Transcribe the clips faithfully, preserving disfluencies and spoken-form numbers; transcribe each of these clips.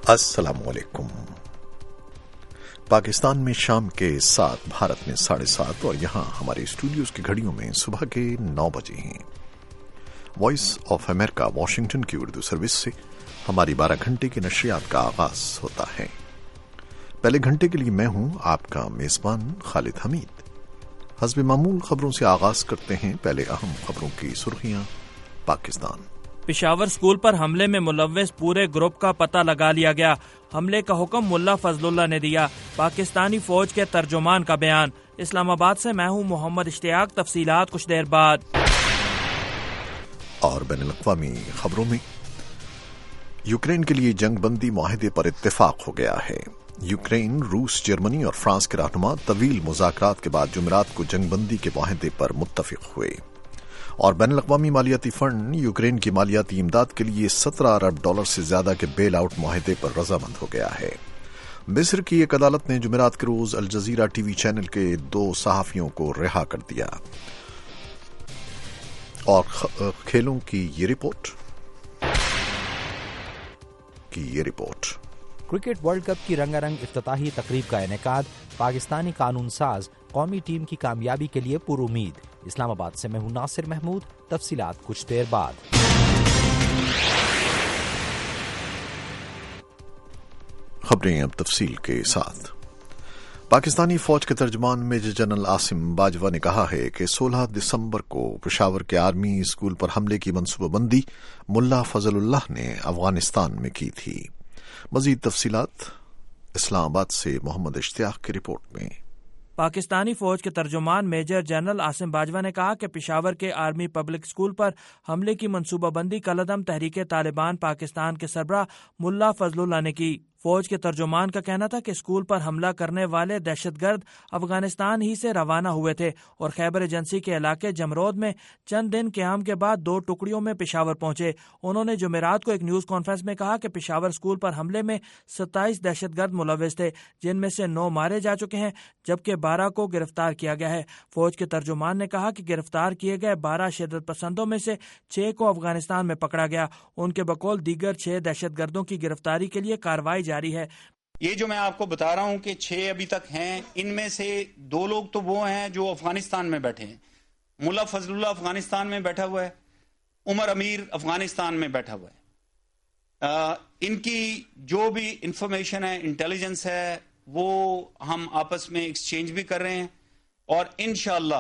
السلام علیکم۔ پاکستان میں شام کے سات، بھارت میں ساڑھے سات اور یہاں ہمارے اسٹوڈیوز کی گھڑیوں میں صبح کے نو بجے ہیں۔ وائس آف امریکہ واشنگٹن کی اردو سروس سے ہماری بارہ گھنٹے کی نشریات کا آغاز ہوتا ہے۔ پہلے گھنٹے کے لیے میں ہوں آپ کا میزبان خالد حمید۔ حسب معمول خبروں سے آغاز کرتے ہیں۔ پہلے اہم خبروں کی سرخیاں۔ پاکستان پشاور اسکول پر حملے میں ملوث پورے گروپ کا پتہ لگا لیا گیا۔ حملے کا حکم ملا فضل اللہ نے دیا۔ پاکستانی فوج کے ترجمان کا بیان۔ اسلام آباد سے میں ہوں محمد اشتیاق۔ تفصیلات کچھ دیر بعد۔ اور بین الاقوامی خبروں میں یوکرین کے لیے جنگ بندی معاہدے پر اتفاق ہو گیا ہے۔ یوکرین، روس، جرمنی اور فرانس کے رہنما طویل مذاکرات کے بعد جمعرات کو جنگ بندی کے معاہدے پر متفق ہوئے۔ اور بین الاقوامی مالیاتی فنڈ یوکرین کی مالیاتی امداد کے لیے سترہ ارب ڈالر سے زیادہ کے بیل آؤٹ معاہدے پر رضامند ہو گیا ہے۔ مصر کی ایک عدالت نے جمعرات کے روز الجزیرہ ٹی وی چینل کے دو صحافیوں کو رہا کر دیا۔ اور کھیلوں کی یہ رپورٹ کی یہ رپورٹ کرکٹ ورلڈ کپ کی رنگا رنگ افتتاحی تقریب کا انعقاد۔ پاکستانی قانون ساز قومی ٹیم کی کامیابی کے لیے پر امید۔ اسلام آباد سے میں ہوں ناصر محمود۔ تفصیلات کچھ دیر بعد۔ خبریں اب تفصیل کے ساتھ۔ پاکستانی فوج کے ترجمان میجر جنرل عاصم باجوہ نے کہا ہے کہ سولہ دسمبر کو پشاور کے آرمی اسکول پر حملے کی منصوبہ بندی ملا فضل اللہ نے افغانستان میں کی تھی۔ مزید تفصیلات اسلام آباد سے محمد اشتیاق کی رپورٹ میں۔ پاکستانی فوج کے ترجمان میجر جنرل عاصم باجوہ نے کہا کہ پشاور کے آرمی پبلک اسکول پر حملے کی منصوبہ بندی کالعدم تحریک طالبان پاکستان کے سربراہ ملا فضل اللہ نے کی۔ فوج کے ترجمان کا کہنا تھا کہ اسکول پر حملہ کرنے والے دہشت گرد افغانستان ہی سے روانہ ہوئے تھے اور خیبر ایجنسی کے علاقے جمرود میں چند دن قیام کے بعد دو ٹکڑیوں میں پشاور پہنچے۔ انہوں نے جمعرات کو ایک نیوز کانفرنس میں کہا کہ پشاور اسکول پر حملے میں ستائیس دہشت گرد ملوث تھے، جن میں سے نو مارے جا چکے ہیں جبکہ بارہ کو گرفتار کیا گیا ہے۔ فوج کے ترجمان نے کہا کہ گرفتار کیے گئے بارہ شدت پسندوں میں سے چھ کو افغانستان میں پکڑا گیا۔ ان کے بقول دیگر چھ دہشت گردوں کی گرفتاری کے لیے کارروائی جاری ہے۔ یہ جو میں آپ کو بتا رہا ہوں کہ چھ ابھی تک ہیں، ان میں سے دو لوگ تو وہ ہیں جو افغانستان میں بیٹھے ہیں۔ ملا فضل اللہ افغانستان میں بیٹھا ہوا ہے، عمر امیر افغانستان میں بیٹھا ہوا ہے۔ آ, ان کی جو بھی انفارمیشن ہے، انٹیلیجنس ہے، وہ ہم آپس میں ایکسچینج بھی کر رہے ہیں اور انشاءاللہ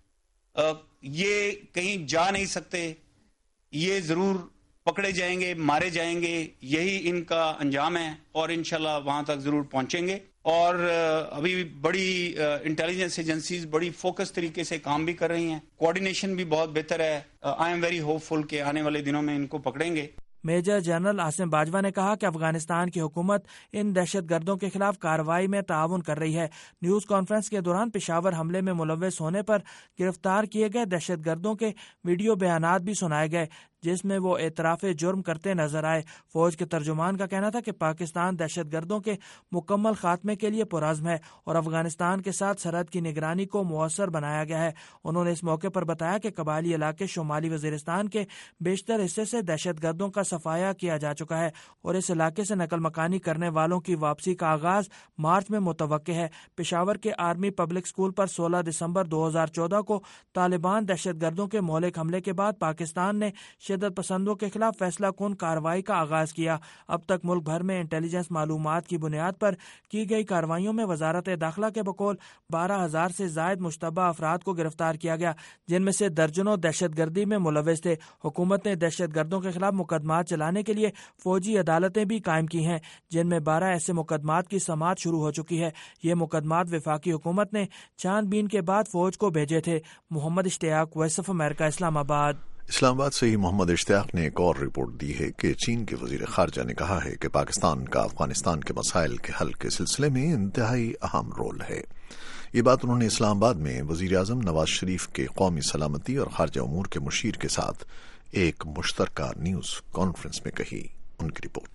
یہ کہیں جا نہیں سکتے، یہ ضرور پکڑے جائیں گے، مارے جائیں گے، یہی ان کا انجام ہے اور انشاءاللہ وہاں تک ضرور پہنچیں گے۔ اور ابھی بڑی انٹیلیجنس ایجنسیز بڑی فوکس طریقے سے کام بھی کر رہی ہیں، کوارڈینیشن بھی بہت بہتر ہے۔ I am very hopeful کہ آنے والے دنوں میں ان کو پکڑیں گے۔ میجر جنرل عاصم باجوہ نے کہا کہ افغانستان کی حکومت ان دہشت گردوں کے خلاف کارروائی میں تعاون کر رہی ہے۔ نیوز کانفرنس کے دوران پشاور حملے میں ملوث ہونے پر گرفتار کیے گئے دہشت گردوں کے ویڈیو بیانات بھی سنائے گئے جس میں وہ اعتراف جرم کرتے نظر آئے۔ فوج کے ترجمان کا کہنا تھا کہ پاکستان دہشت گردوں کے مکمل خاتمے کے لیے پرعزم ہے اور افغانستان کے ساتھ سرحد کی نگرانی کو مؤثر بنایا گیا ہے۔ انہوں نے اس موقع پر بتایا کہ قبائلی علاقے شمالی وزیرستان کے بیشتر حصے سے دہشت گردوں کا صفایا کیا جا چکا ہے اور اس علاقے سے نقل مکانی کرنے والوں کی واپسی کا آغاز مارچ میں متوقع ہے۔ پشاور کے آرمی پبلک اسکول پر سولہ دسمبر دو ہزار چودہ کو طالبان دہشت گردوں کے مہلک حملے کے بعد پاکستان نے شدت پسندوں کے خلاف فیصلہ کن کارروائی کا آغاز کیا۔ اب تک ملک بھر میں انٹیلیجنس معلومات کی بنیاد پر کی گئی کارروائیوں میں وزارت داخلہ کے بقول بارہ ہزار سے زائد مشتبہ افراد کو گرفتار کیا گیا، جن میں سے درجنوں دہشت گردی میں ملوث تھے۔ حکومت نے دہشت گردوں کے خلاف مقدمات چلانے کے لیے فوجی عدالتیں بھی قائم کی ہیں، جن میں بارہ ایسے مقدمات کی سماعت شروع ہو چکی ہے۔ یہ مقدمات وفاقی حکومت نے چھان بین کے بعد فوج کو بھیجے تھے۔ محمد اشتیاق، وائس آف امریکہ، اسلام آباد۔ اسلام آباد سے ہی محمد اشتیاق نے ایک اور رپورٹ دی ہے کہ چین کے وزیر خارجہ نے کہا ہے کہ پاکستان کا افغانستان کے مسائل کے حل کے سلسلے میں انتہائی اہم رول ہے۔ یہ بات انہوں نے اسلام آباد میں وزیر اعظم نواز شریف کے قومی سلامتی اور خارجہ امور کے مشیر کے ساتھ ایک مشترکہ نیوز کانفرنس میں کہی۔ ان کی رپورٹ۔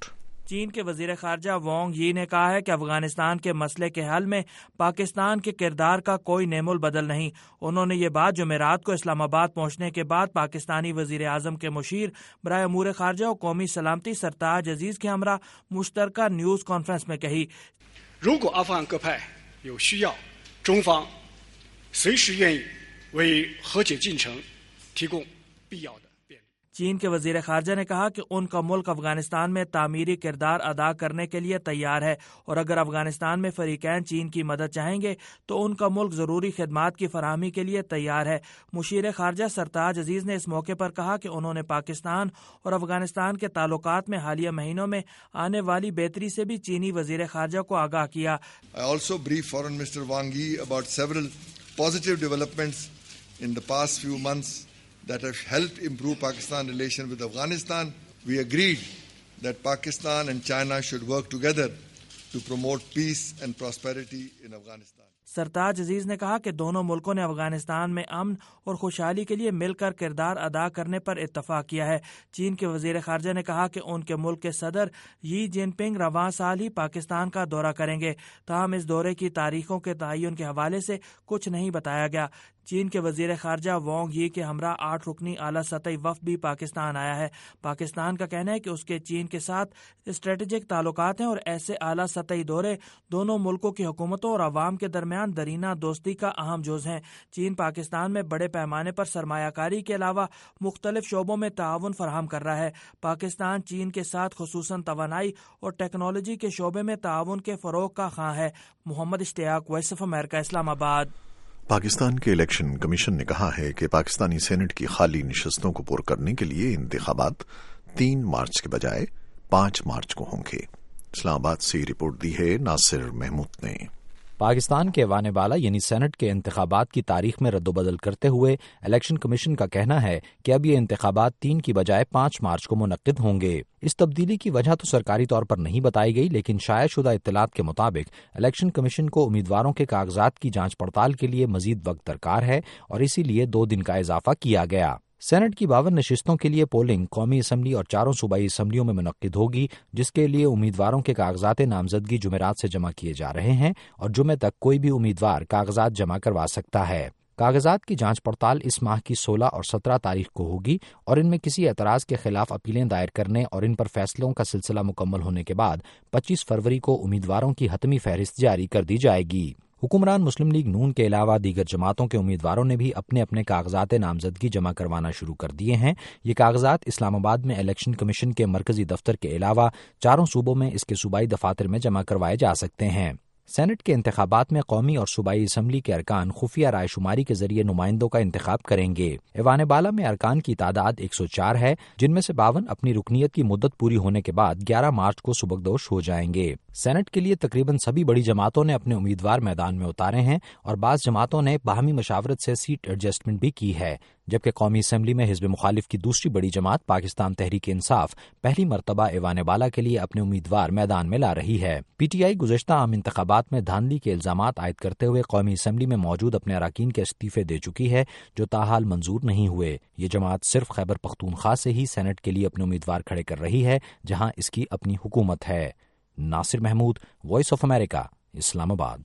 چین کے وزیر خارجہ وانگ یی نے کہا ہے کہ افغانستان کے مسئلے کے حل میں پاکستان کے کردار کا کوئی نعم البدل نہیں۔ انہوں نے یہ بات جمعرات کو اسلام آباد پہنچنے کے بعد پاکستانی وزیر اعظم کے مشیر برائے امور خارجہ و قومی سلامتی سرتاج عزیز کے ہمراہ مشترکہ نیوز کانفرنس میں کہی۔ 如果阿富汗各派有需要，中方随时愿意为和解进程提供必要的。 چین کے وزیر خارجہ نے کہا کہ ان کا ملک افغانستان میں تعمیری کردار ادا کرنے کے لیے تیار ہے اور اگر افغانستان میں فریقین چین کی مدد چاہیں گے تو ان کا ملک ضروری خدمات کی فراہمی کے لیے تیار ہے۔ مشیر خارجہ سرتاج عزیز نے اس موقع پر کہا کہ انہوں نے پاکستان اور افغانستان کے تعلقات میں حالیہ مہینوں میں آنے والی بہتری سے بھی چینی وزیر خارجہ کو آگاہ کیا۔ I also briefed Foreign Minister Wang Yi about several positive developments in the past few months that have helped improve Pakistan relation with Afghanistan. We agreed that Pakistan and China should work together to promote peace and prosperity in Afghanistan. سرتاج عزیز نے کہا کہ دونوں ملکوں نے افغانستان میں امن اور خوشحالی کے لیے مل کر کردار ادا کرنے پر اتفاق کیا ہے۔ چین کے وزیر خارجہ نے کہا کہ ان کے ملک کے صدر یی جن پنگ رواں سال ہی پاکستان کا دورہ کریں گے، تاہم اس دورے کی تاریخوں کے تعین کے حوالے سے کچھ نہیں بتایا گیا۔ چین کے وزیر خارجہ وانگ یی کے ہمراہ آٹھ رکنی اعلیٰ سطحی وفد بھی پاکستان آیا ہے۔ پاکستان کا کہنا ہے کہ اس کے چین کے ساتھ اسٹریٹجک تعلقات ہیں اور ایسے اعلیٰ سطحی دورے دونوں ملکوں کی حکومتوں اور عوام کے درمیان درینہ دوستی کا اہم جز ہیں۔ چین پاکستان میں بڑے پیمانے پر سرمایہ کاری کے علاوہ مختلف شعبوں میں تعاون فراہم کر رہا ہے۔ پاکستان چین کے ساتھ خصوصاً توانائی اور ٹیکنالوجی کے شعبے میں تعاون کے فروغ کا خواہاں ہے۔ محمد اشتیاق، وائس آف امریکہ، اسلام آباد۔ پاکستان کے الیکشن کمیشن نے کہا ہے کہ پاکستانی سینٹ کی خالی نشستوں کو پر کرنے کے لیے انتخابات تین مارچ کے بجائے پانچ مارچ کو ہوں گے۔ اسلام آباد سے رپورٹ دی ہے ناصر محمود نے۔ پاکستان کے ایوان بالا یعنی سینٹ کے انتخابات کی تاریخ میں رد و بدل کرتے ہوئے الیکشن کمیشن کا کہنا ہے کہ اب یہ انتخابات تین کی بجائے پانچ مارچ کو منعقد ہوں گے۔ اس تبدیلی کی وجہ تو سرکاری طور پر نہیں بتائی گئی، لیکن شائع شدہ اطلاعات کے مطابق الیکشن کمیشن کو امیدواروں کے کاغذات کی جانچ پڑتال کے لیے مزید وقت درکار ہے اور اسی لیے دو دن کا اضافہ کیا گیا۔ سینٹ کی باون نشستوں کے لیے پولنگ قومی اسمبلی اور چاروں صوبائی اسمبلیوں میں منعقد ہوگی، جس کے لیے امیدواروں کے کاغذات نامزدگی جمعرات سے جمع کیے جا رہے ہیں اور جمعے تک کوئی بھی امیدوار کاغذات جمع کروا سکتا ہے۔ کاغذات کی جانچ پڑتال اس ماہ کی سولہ اور سترہ تاریخ کو ہوگی اور ان میں کسی اعتراض کے خلاف اپیلیں دائر کرنے اور ان پر فیصلوں کا سلسلہ مکمل ہونے کے بعد پچیس فروری کو امیدواروں کی حتمی فہرست جاری کر دی جائے گی۔ حکمران مسلم لیگ نون کے علاوہ دیگر جماعتوں کے امیدواروں نے بھی اپنے اپنے کاغذات نامزدگی جمع کروانا شروع کر دیے ہیں۔ یہ کاغذات اسلام آباد میں الیکشن کمیشن کے مرکزی دفتر کے علاوہ چاروں صوبوں میں اس کے صوبائی دفاتر میں جمع کروائے جا سکتے ہیں۔ سینٹ کے انتخابات میں قومی اور صوبائی اسمبلی کے ارکان خفیہ رائے شماری کے ذریعے نمائندوں کا انتخاب کریں گے۔ ایوان بالا میں ارکان کی تعداد ایک سو چار ہے، جن میں سے باون اپنی رکنیت کی مدت پوری ہونے کے بعد گیارہ مارچ کو سبکدوش ہو جائیں گے۔ سینٹ کے لیے تقریباً سبھی بڑی جماعتوں نے اپنے امیدوار میدان میں اتارے ہیں اور بعض جماعتوں نے باہمی مشاورت سے سیٹ ایڈجسٹمنٹ بھی کی ہے، جبکہ قومی اسمبلی میں حزب مخالف کی دوسری بڑی جماعت پاکستان تحریک انصاف پہلی مرتبہ ایوان بالا کے لیے اپنے امیدوار میدان میں لا رہی ہے۔ پی ٹی آئی گزشتہ عام انتخابات میں دھاندلی کے الزامات عائد کرتے ہوئے قومی اسمبلی میں موجود اپنے اراکین کے استعفے دے چکی ہے، جو تاحال منظور نہیں ہوئے۔ یہ جماعت صرف خیبر پختونخوا سے ہی سینٹ کے لیے اپنے امیدوار کھڑے کر رہی ہے، جہاں اس کی اپنی حکومت ہے۔ Nasir Mahmood, voice of America, Islamabad.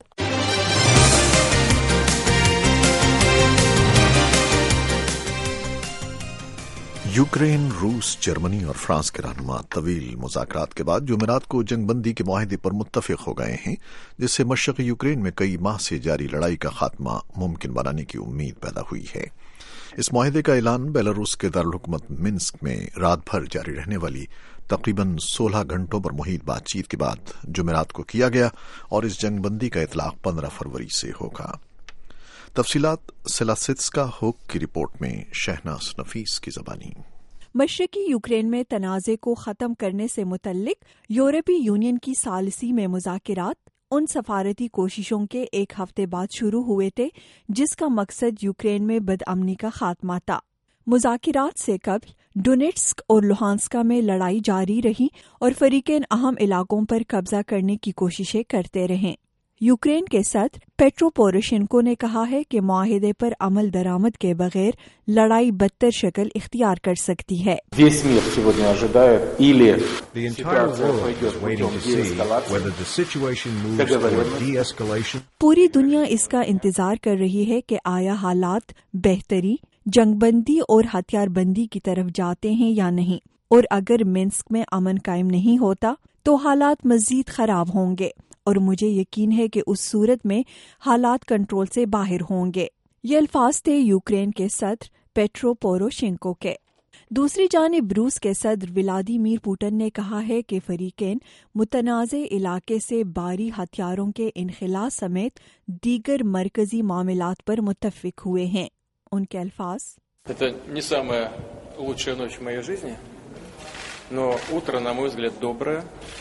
Ukraine, روس، جرمنی اور فرانس کے رہنما طویل مذاکرات کے بعد جمعرات کو جنگ بندی کے معاہدے پر متفق ہو گئے ہیں، جس سے مشرقی یوکرین میں کئی ماہ سے جاری لڑائی کا خاتمہ ممکن بنانے کی امید پیدا ہوئی ہے۔ اس معاہدے کا اعلان بیلاروس کے دارالحکومت منسک میں رات بھر جاری رہنے والی تقریباً سولہ گھنٹوں پر محیط بات چیت کے بعد جمعرات کو کیا گیا اور اس جنگ بندی کا اطلاق پندرہ فروری سے ہوگا۔ تفصیلات سلاسٹسکا ہوک کی رپورٹ میں، شہناز نفیس کی زبانی۔ مشرقی یوکرین میں تنازع کو ختم کرنے سے متعلق یورپی یونین کی ثالثی میں مذاکرات ان سفارتی کوششوں کے ایک ہفتے بعد شروع ہوئے تھے جس کا مقصد یوکرین میں بدامنی کا خاتمہ تھا۔ مذاکرات سے قبل ڈونیٹسک اور لوہانسکا میں لڑائی جاری رہی اور فریقین اہم علاقوں پر قبضہ کرنے کی کوششیں کرتے رہے۔ यूक्रेन के सदर पेट्रो पोरोशेंको ने कहा है कि मुआहिदे पर अमल दरामद के बगैर लड़ाई बदतर शक्ल इख्तियार कर सकती है। Весь мир сегодня ожидает или The entire world is waiting to see whether the situation moves toward de-escalation. पूरी दुनिया इसका इंतजार कर रही है कि आया हालात बेहतरी, जंगबंदी और हथियारबंदी की तरफ जाते हैं या नहीं, और अगर मिन्स्क में अमन कायम नहीं होता तो हालात मजीद खराब होंगे, और मुझे यकीन है कि उस सूरत में हालात कंट्रोल से बाहर होंगे। ये अल्फाज थे यूक्रेन के सदर पेट्रो पोरोशेंको के। दूसरी जानिब रूस के सदर व्लादिमीर पुतिन ने कहा है कि फरीकैन मुतनाज़े इलाके से बारी हथियारों के इनखला समेत दीगर मरकजी मामलात पर मुत्तफिक हुए हैं। उनके अल्फाज: Это не самая лучшая ночь в моей жизни, но утро, на мой взгляд, доброе.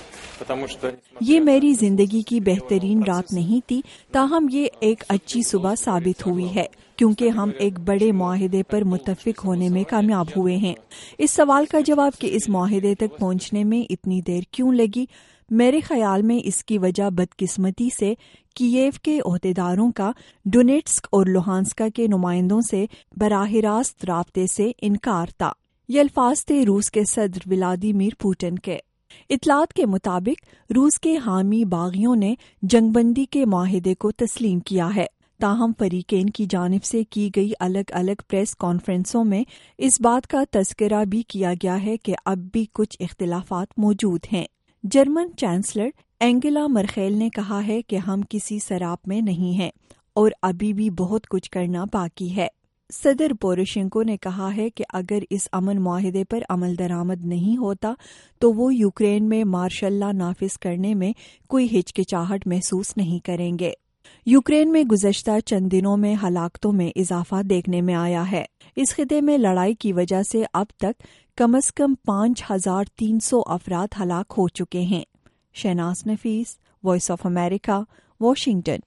یہ میری زندگی کی بہترین رات نہیں تھی، تاہم یہ ایک اچھی صبح ثابت ہوئی ہے کیونکہ ہم ایک بڑے معاہدے پر متفق ہونے میں کامیاب ہوئے ہیں۔ اس سوال کا جواب کہ اس معاہدے تک پہنچنے میں اتنی دیر کیوں لگی، میرے خیال میں اس کی وجہ بدقسمتی سے کییف کے عہدیداروں کا ڈونیٹسک اور لوہانسکا کے نمائندوں سے براہ راست رابطے سے انکار تھا۔ یہ الفاظ تھے روس کے صدر ولادیمیر پوٹن کے۔ اطلاعات کے مطابق روس کے حامی باغیوں نے جنگ بندی کے معاہدے کو تسلیم کیا ہے، تاہم فریقین کی جانب سے کی گئی الگ الگ پریس کانفرنسوں میں اس بات کا تذکرہ بھی کیا گیا ہے کہ اب بھی کچھ اختلافات موجود ہیں۔ جرمن چانسلر اینگلا مرکل نے کہا ہے کہ ہم کسی سراپ میں نہیں ہیں اور ابھی بھی بہت کچھ کرنا باقی ہے۔ صدر پوروشینکو نے کہا ہے کہ اگر اس امن معاہدے پر عمل درآمد نہیں ہوتا تو وہ یوکرین میں مارشل لا نافذ کرنے میں کوئی ہچکچاہٹ محسوس نہیں کریں گے۔ یوکرین میں گزشتہ چند دنوں میں ہلاکتوں میں اضافہ دیکھنے میں آیا ہے۔ اس خطے میں لڑائی کی وجہ سے اب تک کم از کم پانچ ہزار تین سو افراد ہلاک ہو چکے ہیں۔ Shahnaz Nafees, voice of America, Washington.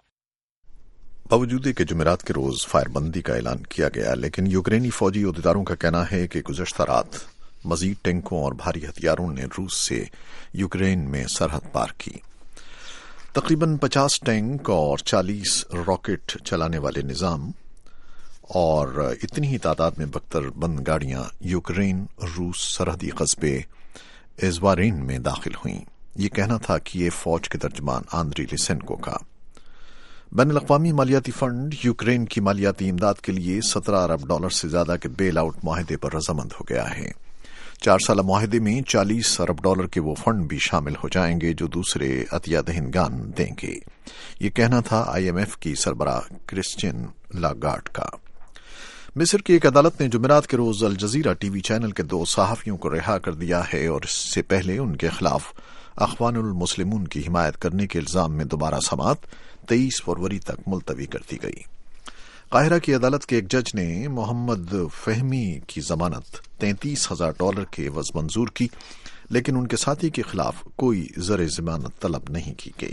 باوجود کہ جمعرات کے روز فائر بندی کا اعلان کیا گیا، لیکن یوکرینی فوجی عہدیداروں کا کہنا ہے کہ گزشتہ رات مزید ٹینکوں اور بھاری ہتھیاروں نے روس سے یوکرین میں سرحد پار کی۔ تقریباً پچاس ٹینک اور چالیس راکٹ چلانے والے نظام اور اتنی ہی تعداد میں بختر بند گاڑیاں یوکرین روس سرحدی قصبے ایزوارین میں داخل ہوئیں۔ یہ کہنا تھا کہ یہ فوج کے ترجمان آندری لیسینکو کا۔ بین الاقوامی مالیاتی فنڈ یوکرین کی مالیاتی امداد کے لیے سترہ ارب ڈالر سے زیادہ کے بیل آؤٹ معاہدے پر رضامند ہو گیا ہے۔ چار سالہ معاہدے میں چالیس ارب ڈالر کے وہ فنڈ بھی شامل ہو جائیں گے جو دوسرے عطیہ دہندگان دیں گے۔ یہ کہنا تھا آئی ایم ایف کی سربراہ کرسچین لاگارڈ کا۔ مصر کی ایک عدالت نے جمعرات کے روز الجزیرہ ٹی وی چینل کے دو صحافیوں کو رہا کر دیا ہے اور اس سے پہلے ان کے خلاف اخوان المسلمون کی حمایت کرنے کے الزام میں دوبارہ سماعت تیئیس فروری تک ملتوی کر دی گئی۔ قاہرہ کی عدالت کے ایک جج نے محمد فہمی کی ضمانت تینتیس ہزار ڈالر کے عوض منظور کی، لیکن ان کے ساتھی کے خلاف کوئی زر ضمانت طلب نہیں کی گئی۔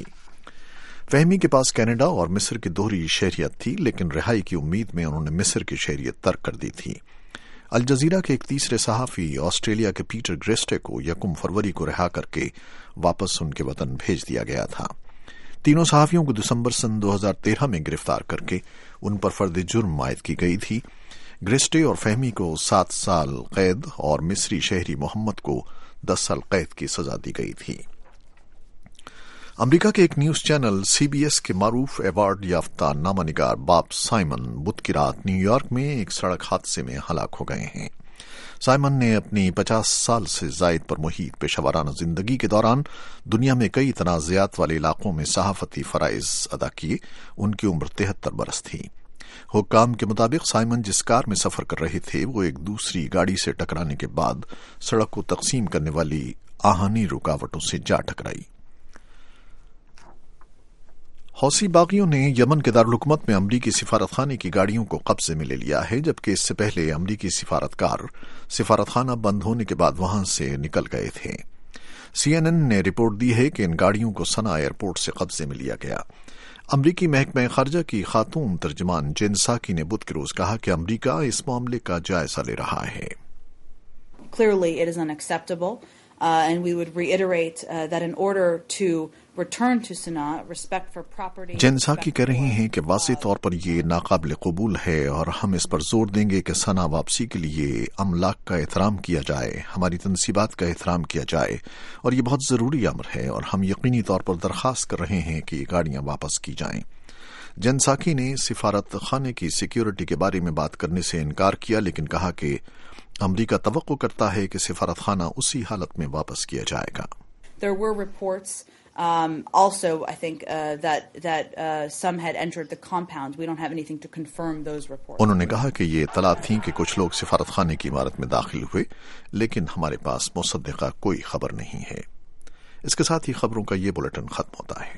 فہمی کے پاس کینیڈا اور مصر کی دوہری شہریت تھی، لیکن رہائی کی امید میں انہوں نے مصر کی شہریت ترک کر دی تھی۔ الجزیرہ کے ایک تیسرے صحافی آسٹریلیا کے پیٹر گریسٹے کو یکم فروری کو رہا کر کے واپس ان کے وطن بھیج دیا گیا تھا۔ تینوں صحافیوں کو دسمبر سن دو ہزار تیرہ میں گرفتار کر کے ان پر فرد جرم عائد کی گئی تھی۔ گریسٹے اور فہمی کو سات سال قید اور مصری شہری محمد کو دس سال قید کی سزا دی گئی تھی۔ امریکہ کے ایک news channel C B S کے معروف ایوارڈ یافتہ نامہ نگار باب سائمن بدھ کی رات نیو یارک میں ایک سڑک حادثے میں ہلاک ہو گئے ہیں۔ سائمن نے اپنی پچاس سال سے زائد پر محیط پیشہ ورانہ زندگی کے دوران دنیا میں کئی تنازعات والے علاقوں میں صحافتی فرائض ادا کیے۔ ان کی عمر تہتر برس تھی۔ حکام کے مطابق سائمن جس کار میں سفر کر رہے تھے وہ ایک دوسری گاڑی سے ٹکرانے کے بعد سڑک کو تقسیم کرنے والی آہنی رکاوٹوں سے جا ٹکرائی۔ حوثی باغیوں نے یمن کے دارالحکومت میں امریکی سفارت خانے کی گاڑیوں کو قبضے میں لے لیا ہے، جبکہ اس سے پہلے امریکی سفارتکار سفارت خانہ بند ہونے کے بعد وہاں سے نکل گئے تھے۔ سی این این نے رپورٹ دی ہے کہ ان گاڑیوں کو سنا ایئرپورٹ سے قبضے میں لیا گیا۔ امریکی محکمہ خارجہ کی خاتون ترجمان جین ساکی نے بدھ کے روز کہا کہ امریکہ اس معاملے کا جائزہ لے رہا ہے۔ Clearly it is unacceptable uh, and we would reiterate uh, that in order to return to Sanaa, respect for property. जेन साकी कह रही हैं कि वाज़ेह तौर पर ये नाकाबिल कबूल है और हम इस पर जोर देंगे कि सना वापसी के लिए अमलाक का एहतराम किया जाए, हमारी तनसीबात का एहतराम किया जाए और ये बहुत ज़रूरी अमर है और हम यकीनी तौर पर दरख्वास्त कर रहे हैं कि ये गाड़ियाँ वापस की जाएं। जेन साकी ने सिफारत खाने की सिक्योरिटी के बारे में बात करने से इनकार किया, लेकिन कहा कि अमरीका तवक्को करता है कि सिफारत खाना उसी हालत में वापस किया जाएगा। There were reports Um, also, I think uh, that that uh, some had entered the compound. We don't have anything to confirm those reports. उन्होंने कहा कि ये इत्तला थी कि कुछ लोग सिफारत खाने की इमारत में दाखिल हुए, लेकिन हमारे पास मुसद्दिका कोई खबर नहीं है। इसके साथ ही खबरों का ये बुलेटिन खत्म होता है।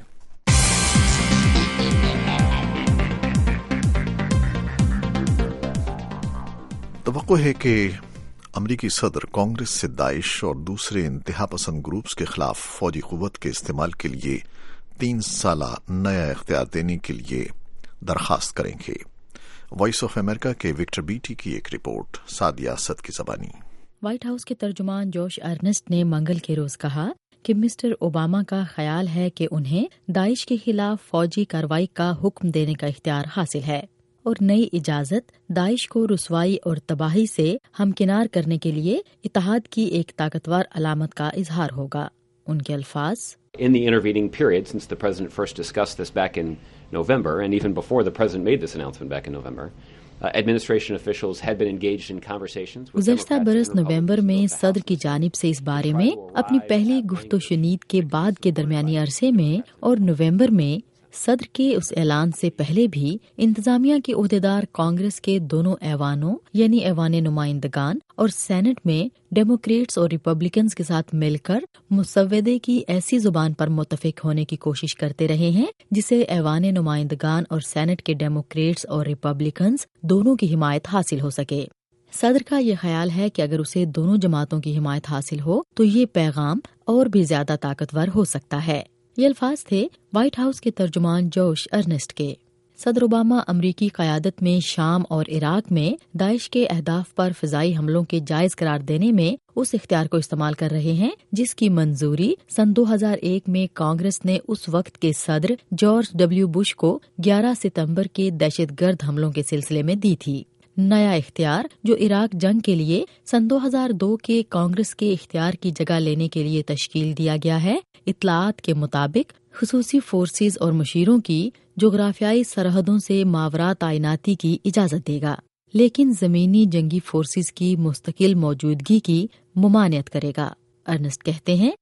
तवक्को है कि अमरीकी सदर कांग्रेस से दाइश और दूसरे इंतहा पसंद ग्रुप्स के खिलाफ फौजी कुव्वत के इस्तेमाल के लिए तीन साला नया इख्तियार देने के लिए दरखास्त करेंगे। वॉइस ऑफ अमेरिका के विक्टर बीटी की एक रिपोर्ट, सादिया असद की ज़बानी। व्हाइट हाउस के तर्जुमान जोश अर्नेस्ट ने मंगल के रोज कहा कि मिस्टर ओबामा का ख्याल है कि उन्हें दाइश के खिलाफ फौजी कार्रवाई का हुक्म देने का इख्तियार हासिल है और नई इजाजत दाइश को रुसवाई और तबाही से हमकिनार करने के लिए इत्तेहाद की एक ताकतवर अलामत का इजहार होगा। उनके अल्फाज, In the intervening period, since the president first discussed this back in November, and even before the president made this announcement back in November, uh, administration officials had been engaged in conversations with गुज़श्ता बरस नवंबर में सदर की जानिब से इस बारे में अपनी पहली गुफ्तो-शुनीद के बाद के दरमियानी अरसे में और नवंबर में सदर के उस ऐलान से पहले भी इंतजामिया के ओहदेदार कांग्रेस के दोनों ऐवानों यानी ऐवान नुमाइंदगान और सेनेट में डेमोक्रेट्स और रिपब्लिकन्स के साथ मिलकर मुसव्वदे की ऐसी जुबान पर मुत्तफिक होने की कोशिश करते रहे हैं जिसे ऐवान नुमाइंदगान और सेनेट के डेमोक्रेट्स और रिपब्लिकन्स दोनों की हिमायत हासिल हो सके। सदर का ये ख्याल है कि अगर उसे दोनों जमातों की हिमायत हासिल हो तो ये पैगाम और भी ज्यादा ताकतवर हो सकता है। ये अल्फाज थे व्हाइट हाउस के तर्जुमान जोश अर्नेस्ट के। सदर ओबामा अमरीकी क़यादत में शाम और इराक में दाइश के अहदाफ पर फ़िज़ाई हमलों के जायज करार देने में उस इख्तियार को इस्तेमाल कर रहे हैं जिसकी मंजूरी सन दो हज़ार एक में कांग्रेस ने उस वक्त के सदर जॉर्ज डब्ल्यू बुश को ग्यारह सितंबर के दहशतगर्द हमलों के सिलसिले में दी थी। नया इख्तियार जो इराक जंग के लिए सन दो हज़ार दो के कांग्रेस के इख्तियार की जगह लेने के लिए तश्कील दिया गया है, इत्तलाआत के मुताबिक खुसूसी फोर्सेज और मुशीरों की जोग्राफियाई सरहदों से मावरा तैनाती की इजाजत देगा, लेकिन जमीनी जंगी फोर्सेज की मुस्तकिल मौजूदगी की मुमानियत करेगा। अर्नेस्ट कहते हैं,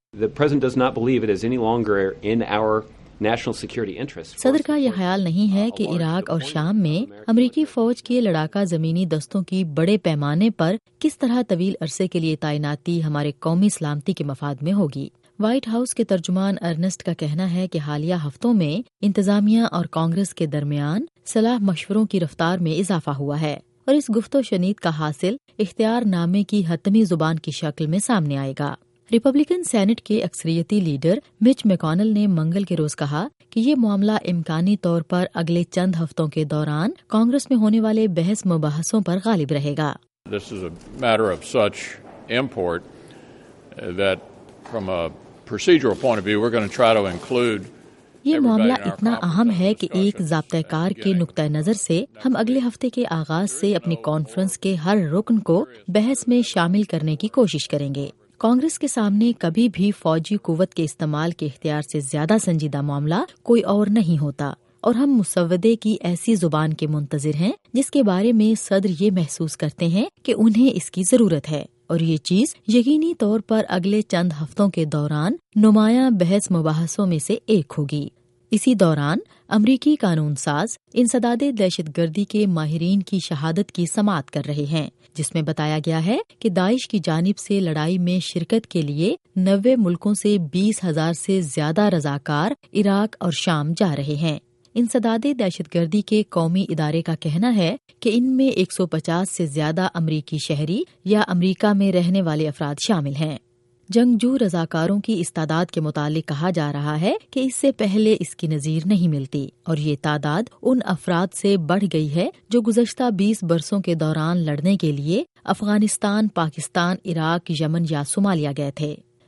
सदर का यह ख्याल नहीं है कि इराक और शाम में अमरीकी फौज के लड़ाका जमीनी दस्तों की बड़े पैमाने पर किस तरह तवील अरसे के लिए तैनाती हमारे कौमी सलामती के मफाद में होगी। व्हाइट हाउस के तर्जुमान अर्नेस्ट का कहना है कि हालिया हफ्तों में इंतजामिया और कांग्रेस के दरमियान सलाह मशवरों की रफ्तार में इजाफा हुआ है और इस गुफ्तो शनीद का हासिल इख्तियार नामे की हतमी जुबान की शक्ल में सामने आएगा। रिपब्लिकन सेनेट के अक्सरियती लीडर मिच मैकॉनल ने मंगल के रोज कहा कि ये मामला इम्कानी तौर पर अगले चंद हफ्तों के दौरान कांग्रेस में होने वाले बहस मुबाहसों पर गालिब रहेगा। This is a matter of such import that from a procedural point of view we're going to try to include ये मामला इतना अहम है कि एक ज़ाब्ता-ए-कार के नुक्ता नज़र से हम अगले हफ्ते के आगाज से अपनी कॉन्फ्रेंस के हर रुकन को बहस में शामिल करने की कोशिश करेंगे। कांग्रेस के सामने कभी भी फौजी कुव्वत के इस्तेमाल के इख्तियार से ज्यादा संजीदा मामला कोई और नहीं होता और हम मुसव्वदे की ऐसी जुबान के मुंतजिर हैं जिसके बारे में सदर ये महसूस करते हैं कि उन्हें इसकी जरूरत है और ये चीज यकीनी तौर पर अगले चंद हफ्तों के दौरान नुमाया बहस मुबाहसों में से एक होगी। इसी दौरान अमरीकी कानून साज इंसदादे दहशतगर्दी के माहिरीन की शहादत की समाअत कर रहे हैं जिसमें बताया गया है कि दाइश की जानिब से लड़ाई में शिरकत के लिए नब्बे मुल्कों से बीस हजार से ज्यादा रजाकार इराक और शाम जा रहे हैं। इंसदादे दहशतगर्दी के कौमी इदारे का कहना है कि इनमें एक सौ पचास से ज्यादा अमरीकी शहरी या अमरीका में रहने वाले अफराद शामिल हैं। जंगजू रजाकारों की इस तादाद के मुतालिक कहा जा रहा है कि इससे पहले इसकी नजीर नहीं मिलती और ये तादाद उन अफराद से बढ़ गई है जो गुज़श्ता बीस बरसों के दौरान लड़ने के लिए अफगानिस्तान, पाकिस्तान, इराक, यमन या सोमालिया गए थे।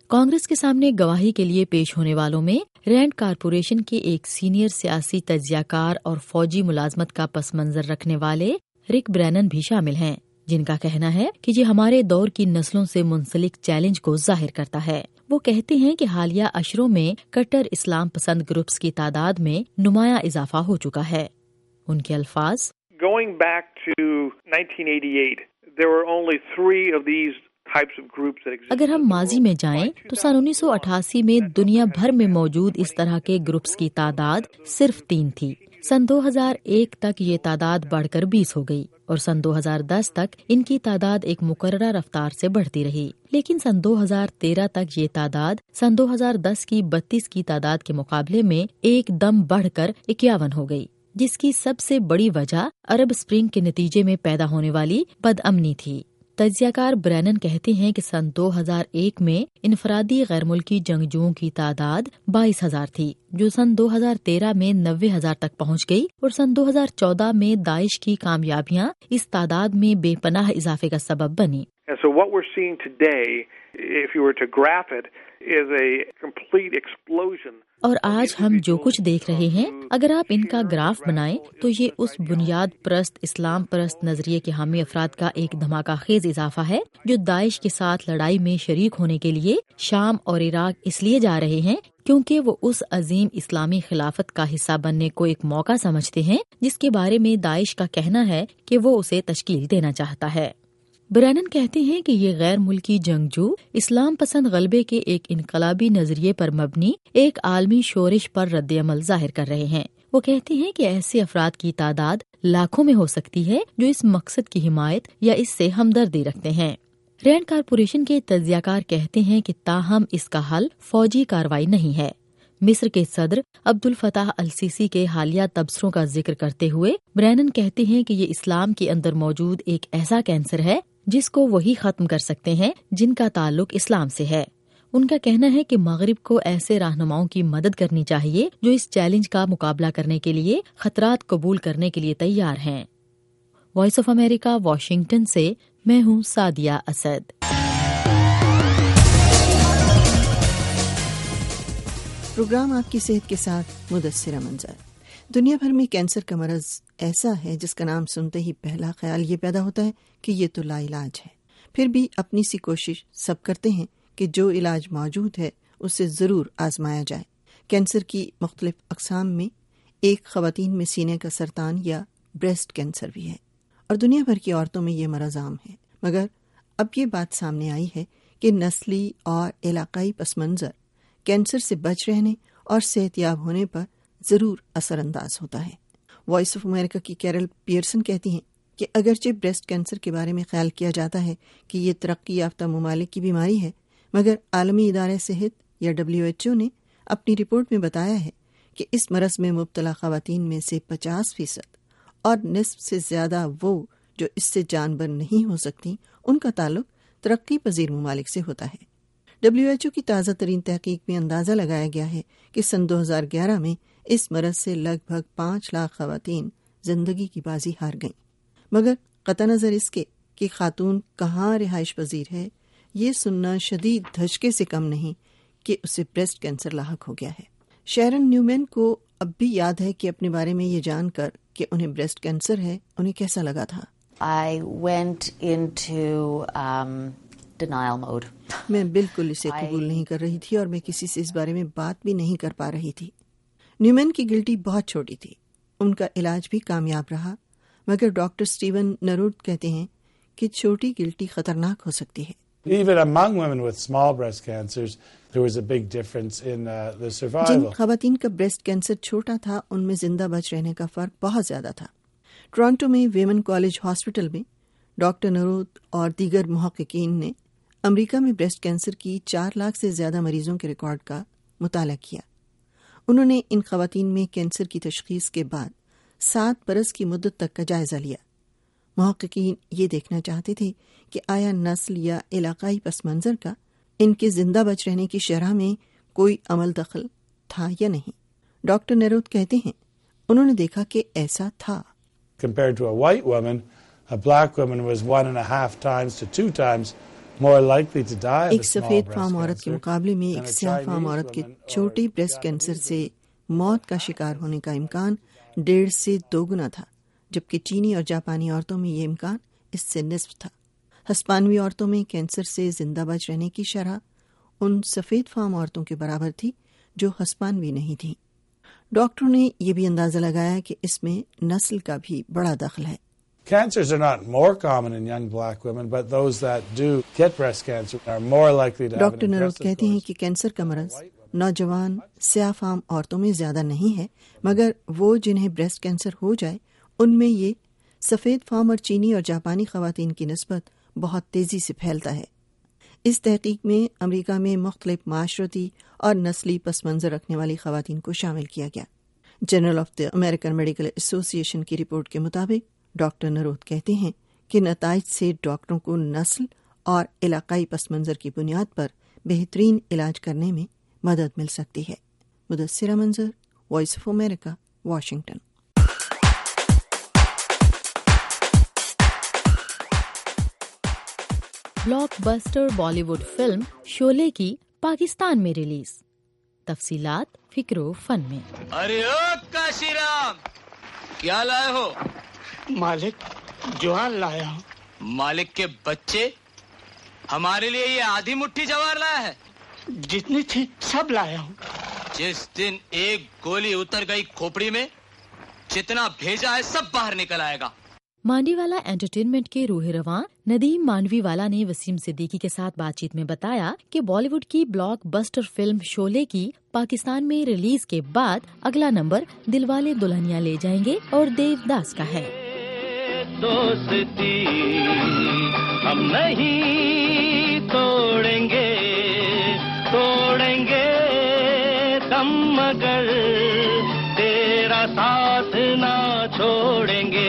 کانگریس کے سامنے گواہی کے لیے پیش ہونے والوں میں رینڈ کارپوریشن کے ایک سینئر سیاسی تجزیہ کار اور فوجی ملازمت کا پس منظر رکھنے والے رک برینن بھی شامل ہیں، جن کا کہنا ہے کہ یہ ہمارے دور کی نسلوں سے منسلک چیلنج کو ظاہر کرتا ہے۔ وہ کہتے ہیں کہ حالیہ اشروں میں کٹر اسلام پسند گروپس کی تعداد میں نمایاں اضافہ ہو چکا ہے۔ ان کے الفاظ، Going back to nineteen eighty-eight, there were only three of these types of groups that existed. اگر ہم ماضی میں جائیں تو سن انیس سو اٹھاسی میں دنیا بھر میں موجود اس طرح کے گروپس کی تعداد صرف تین تھی۔ سن دو ہزار ایک تک یہ تعداد بڑھ کر بیس ہو گئی اور سن دو ہزار دس تک ان کی تعداد ایک مقررہ رفتار سے بڑھتی رہی، لیکن سن دو ہزار تیرہ تک یہ تعداد سن دو ہزار دس کی بتیس کی تعداد کے مقابلے میں ایک دم بڑھ کر اکیاون ہو گئی، جس کی سب سے بڑی وجہ عرب اسپرنگ کے نتیجے میں پیدا ہونے والی بد امنی تھی۔ تجزیہ کار برینن کہتے ہیں کہ سن دو ہزار ایک میں انفرادی غیر ملکی جنگجوؤں کی تعداد بائیس ہزار تھی، جو سن دو ہزار تیرہ میں نوے ہزار تک پہنچ گئی، اور سن دو ہزار چودہ میں داعش کی کامیابیاں اس تعداد میں بے پناہ اضافے کا سبب بنی۔ And so what we're seeing today, if you were to graph it, is a complete explosion. اور آج ہم جو کچھ دیکھ رہے ہیں، اگر آپ ان کا گراف بنائیں تو یہ اس بنیاد پرست اسلام پرست نظریے کے حامی افراد کا ایک دھماکہ خیز اضافہ ہے جو داعش کے ساتھ لڑائی میں شریک ہونے کے لیے شام اور عراق اس لیے جا رہے ہیں کیونکہ وہ اس عظیم اسلامی خلافت کا حصہ بننے کو ایک موقع سمجھتے ہیں جس کے بارے میں داعش کا کہنا ہے کہ وہ اسے تشکیل دینا چاہتا ہے۔ برینن کہتے ہیں کہ یہ غیر ملکی جنگجو اسلام پسند غلبے کے ایک انقلابی نظریے پر مبنی ایک عالمی شورش پر رد عمل ظاہر کر رہے ہیں۔ وہ کہتے ہیں کہ ایسے افراد کی تعداد لاکھوں میں ہو سکتی ہے جو اس مقصد کی حمایت یا اس سے ہمدردی رکھتے ہیں۔ رینڈ کارپوریشن کے تجزیہ کار کہتے ہیں کہ تاہم اس کا حل فوجی کارروائی نہیں ہے۔ مصر کے صدر عبد الفتاح السیسی کے حالیہ تبصروں کا ذکر کرتے ہوئے برینن کہتے ہیں کہ یہ اسلام کے اندر موجود ایک ایسا کینسر ہے جس کو وہی ختم کر سکتے ہیں جن کا تعلق اسلام سے ہے۔ ان کا کہنا ہے کہ مغرب کو ایسے رہنماؤں کی مدد کرنی چاہیے جو اس چیلنج کا مقابلہ کرنے کے لیے خطرات قبول کرنے کے لیے تیار ہیں۔ وائس آف امریکہ، واشنگٹن سے میں ہوں سعدیہ اسد۔ پروگرام آپ کی صحت کے ساتھ مدثرہ منظر۔ دنیا بھر میں کینسر کا مرض ایسا ہے جس کا نام سنتے ہی پہلا خیال یہ پیدا ہوتا ہے کہ یہ تو لا علاج ہے، پھر بھی اپنی سی کوشش سب کرتے ہیں کہ جو علاج موجود ہے اسے ضرور آزمایا جائے۔ کینسر کی مختلف اقسام میں ایک خواتین میں سینے کا سرطان یا بریسٹ کینسر بھی ہے، اور دنیا بھر کی عورتوں میں یہ مرض عام ہے، مگر اب یہ بات سامنے آئی ہے کہ نسلی اور علاقائی پس منظر کینسر سے بچ رہنے اور صحت یاب ہونے پر ضرور اثر انداز ہوتا ہے۔ وائس آف امریکہ کی کیرل پیئرسن کہتی ہیں کہ اگرچہ بریسٹ کینسر کے بارے میں خیال کیا جاتا ہے کہ یہ ترقی یافتہ ممالک کی بیماری ہے، مگر عالمی ادارہ صحت یا ڈبلیو ایچ او نے اپنی رپورٹ میں بتایا ہے کہ اس مرض میں مبتلا خواتین میں سے پچاس فیصد اور نصف سے زیادہ وہ جو اس سے جان بر نہیں ہو سکتی، ان کا تعلق ترقی پذیر ممالک سے ہوتا ہے۔ ڈبلیو ایچ او کی تازہ ترین تحقیق میں اندازہ لگایا گیا ہے کہ سن دو ہزار گیارہ میں اس مرض سے لگ بھگ پانچ لاکھ خواتین زندگی کی بازی ہار گئیں، مگر قطع نظر اس کے کہ خاتون کہاں رہائش پذیر ہے، یہ سننا شدید دھچکے سے کم نہیں کہ اسے بریسٹ کینسر لاحق ہو گیا ہے۔ شیرن نیومین کو اب بھی یاد ہے کہ اپنے بارے میں یہ جان کر کہ انہیں بریسٹ کینسر ہے انہیں کیسا لگا تھا۔ I went into um, denial mode. میں بالکل اسے قبول نہیں کر رہی تھی اور میں کسی سے اس بارے میں بات بھی نہیں کر پا رہی تھی۔ نیومین کی گلٹی بہت چھوٹی تھی، ان کا علاج بھی کامیاب رہا، مگر ڈاکٹر سٹیون نروڈ کہتے ہیں کہ چھوٹی گلٹی خطرناک ہو سکتی ہے۔ Even among women with small breast cancers, there was a big difference in uh, the survival. جن خواتین کا بریسٹ کینسر چھوٹا تھا ان میں زندہ بچ رہنے کا فرق بہت زیادہ تھا۔ ٹورانٹو میں ویمن کالج ہاسپٹل میں ڈاکٹر نرود اور دیگر محققین نے امریکہ میں بریسٹ کینسر کی چار لاکھ سے زیادہ مریضوں کے ریکارڈ کا مطالعہ کیا۔ انہوں نے ان خواتین میں کینسر کی تشخیص کے بعد سات برس کی مدت تک کا جائزہ لیا۔ محققین یہ دیکھنا چاہتے تھے کہ آیا نسل یا علاقائی پس منظر کا ان کے زندہ بچ رہنے کی شرح میں کوئی عمل دخل تھا یا نہیں۔ ڈاکٹر نیروت کہتے ہیں انہوں نے دیکھا کہ ایسا تھا۔ Compared to a white woman, a black woman was one and a half times to two times more likely to die of ایک a small سفید breast فام عورت کے cancer مقابلے میں than ایک a سیاہ فام Chinese عورت کے woman or چھوٹے بریسٹ کینسر سے موت کا شکار ہونے کا امکان ڈیڑھ سے دو گنا تھا، جبکہ چینی اور جاپانی عورتوں میں یہ امکان اس سے نصف تھا۔ ہسپانوی عورتوں میں کینسر سے زندہ بچ رہنے کی شرح ان سفید فام عورتوں کے برابر تھی جو ہسپانوی نہیں تھیں۔ ڈاکٹروں نے یہ بھی اندازہ لگایا کہ اس میں نسل کا بھی بڑا دخل ہے۔ Cancers are not more common in young black women, but those that do get breast cancer are more likely to have an doctor Narod aggressive کہتے ہیں کہ کینسر کا مرض نوجوان سیاہ فام عورتوں میں زیادہ نہیں ہے، مگر وہ جنہیں بریسٹ کینسر ہو جائے ان میں یہ سفید فام اور چینی اور جاپانی خواتین کی نسبت بہت تیزی سے پھیلتا ہے۔ اس تحقیق میں امریکہ میں مختلف معاشرتی اور نسلی پس منظر رکھنے والی خواتین کو شامل کیا گیا۔ Journal of the American medical association کی رپورٹ کے مطابق ڈاکٹر نروت کہتے ہیں کہ نتائج سے ڈاکٹروں کو نسل اور علاقائی پس منظر کی بنیاد پر بہترین علاج کرنے میں مدد مل سکتی ہے۔ Mudassira Manzar, voice of America, Washington. Blockbuster Bollywood film Sholay کی پاکستان میں ریلیز، تفصیلات فکر و فن میں۔ ارے او کاشی رام، کیا لائے ہو؟ مالک جوان لایا ہوں۔ مالک کے بچے، ہمارے لیے یہ آدھی مٹھی جوار لایا ہے؟ جتنی تھی سب لایا ہوں۔ جس دن ایک گولی اتر گئی کھوپڑی میں، جتنا بھیجا ہے سب باہر نکل آئے گا۔ مانڈی والا انٹرٹینمنٹ کے روح رواں ندیم مانڈوی والا نے وسیم صدیقی کے ساتھ بات چیت میں بتایا کہ بالی ووڈ کی بلاک بسٹر فلم شولے کی پاکستان میں ریلیز کے بعد اگلا نمبر دلوالے دلہنیا لے جائیں گے اور دیو داس کا ہے۔ دوستی ہم نہیں توڑیں گے، توڑیں گے دم مگر تیرا ساتھ نہ چھوڑیں گے،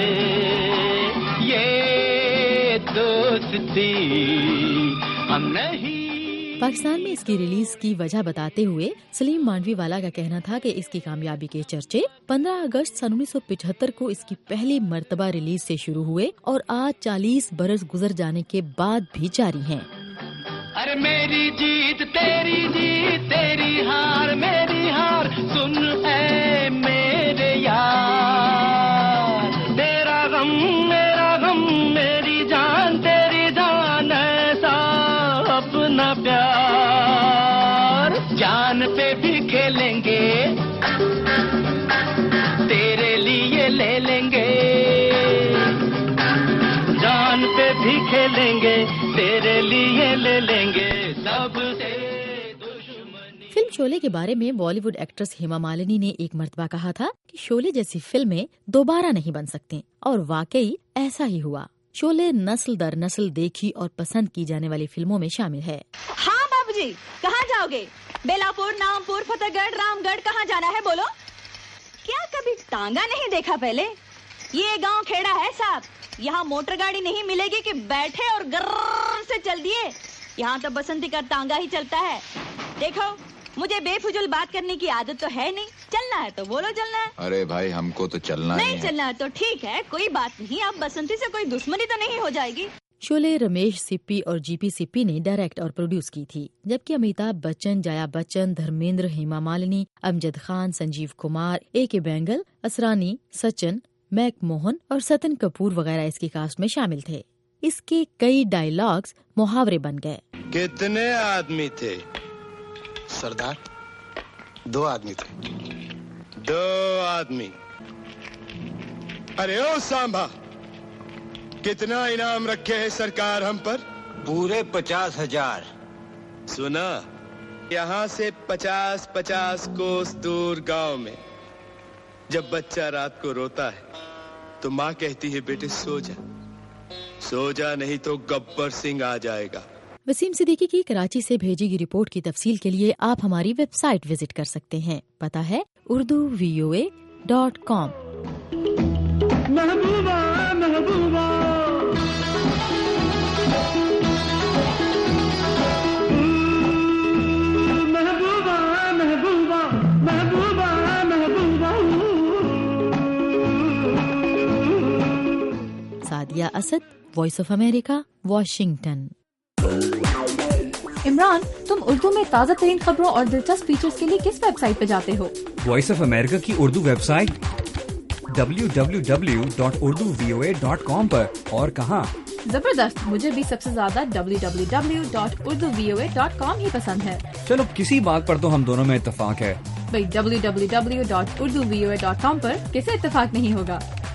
یہ دوستی ہم نہیں۔ پاکستان میں اس کی ریلیز کی وجہ بتاتے ہوئے سلیم مانڈوی والا کا کہنا تھا کہ اس کی کامیابی کے چرچے پندرہ اگست سن انیس سو پچہتر کو اس کی پہلی مرتبہ ریلیز سے شروع ہوئے اور آج چالیس برس گزر جانے کے بعد بھی جاری ہیں۔ ارے میری جیت تیری جیت، تیری ہار میری ہار، سن اے میرے یار، تیرا غم میرا غم، میری جان تیری جان، ایسا اپنا پیار، جان پہ بھی کھیلیں گے تیرے لیے لے لیں گے، جان پہ بھی کھیلیں گے تیرے لیے لے لیں گے، سب سے دشمنی۔ فلم شولے کے بارے میں بالی ووڈ ایکٹریس ہیما مالنی نے ایک مرتبہ کہا تھا کہ شولے جیسی فلمیں دوبارہ نہیں بن سکتے، اور واقعی ایسا ہی ہوا۔ شولے نسل در نسل دیکھی اور پسند کی جانے والی فلموں میں شامل ہے۔ ہاں بابو جی، کہاں جاؤ گے؟ بیلاپور، نامپور، فتح گڑھ، رام گڑھ، کہاں جانا ہے بولو؟ کیا کبھی ٹانگا نہیں دیکھا پہلے؟ یہ گاؤں کھیڑا ہے صاحب، یہاں موٹر گاڑی نہیں ملے گی کہ بیٹھے اور گر سے چل دیے، یہاں تو بسنتی کا ٹانگا ہی چلتا ہے۔ دیکھو مجھے بے فضول بات کرنے کی عادت تو ہے نہیں، چلنا ہے تو بولو چلنا ہے۔ ارے بھائی ہم کو تو چلنا نہیں چلنا ہے تو ٹھیک ہے، کوئی بات نہیں، اب بسنتی سے کوئی دشمنی تو نہیں ہو جائے گی۔ شولے رمیش سپی اور جی پی سپی نے ڈائریکٹ اور پروڈیوس کی تھی، جبکہ امیتابھ بچن، جایا بچن، دھرمیندر، ہیما مالنی، امجد خان، سنجیو کمار، اے کے بینگل، اسرانی، سچن، میک موہن اور ستن کپور وغیرہ اس کی کاسٹ میں شامل تھے۔ اس کے کئی ڈائیلاگز محاورے بن گئے۔ کتنے آدمی تھے سردار؟ دو آدمی تھے۔ دو آدمی؟ ارے او سانبا، کتنا انعام رکھے ہے سرکار ہم پر؟ پورے پچاس ہزار۔ سنا، یہاں سے پچاس پچاس کوس دور گاؤں میں جب بچہ رات کو روتا ہے تو ماں کہتی ہے بیٹے سو جا، سو جا نہیں تو گبر سنگھ آ جائے گا۔ وسیم صدیقی کی کراچی سے بھیجی گئی رپورٹ کی تفصیل کے لیے آپ ہماری ویب سائٹ وزٹ کر سکتے ہیں، پتہ ہے Urdu V O A dot com. محبوبہ محبوبہ محبوبہ محبوبہ محبوبہ محبوبہ۔ Sadia Asad, voice of America, Washington. Imran, तुम उर्दू में ताज़ा तरीन खबरों और दिलचस्प फीचर्स के लिए किस वेबसाइट पे जाते हो? वॉइस ऑफ अमेरिका की Urdu website W W W dot Urdu V O A dot com पर। और कहाँ? जबरदस्त, मुझे भी सबसे ज्यादा W W W dot Urdu V O A dot com ही पसंद है। चलो किसी बात पर तो हम दोनों में इत्तेफाक है। भाई W W W dot Urdu V O A dot com पर किसे इत्तेफाक नहीं होगा।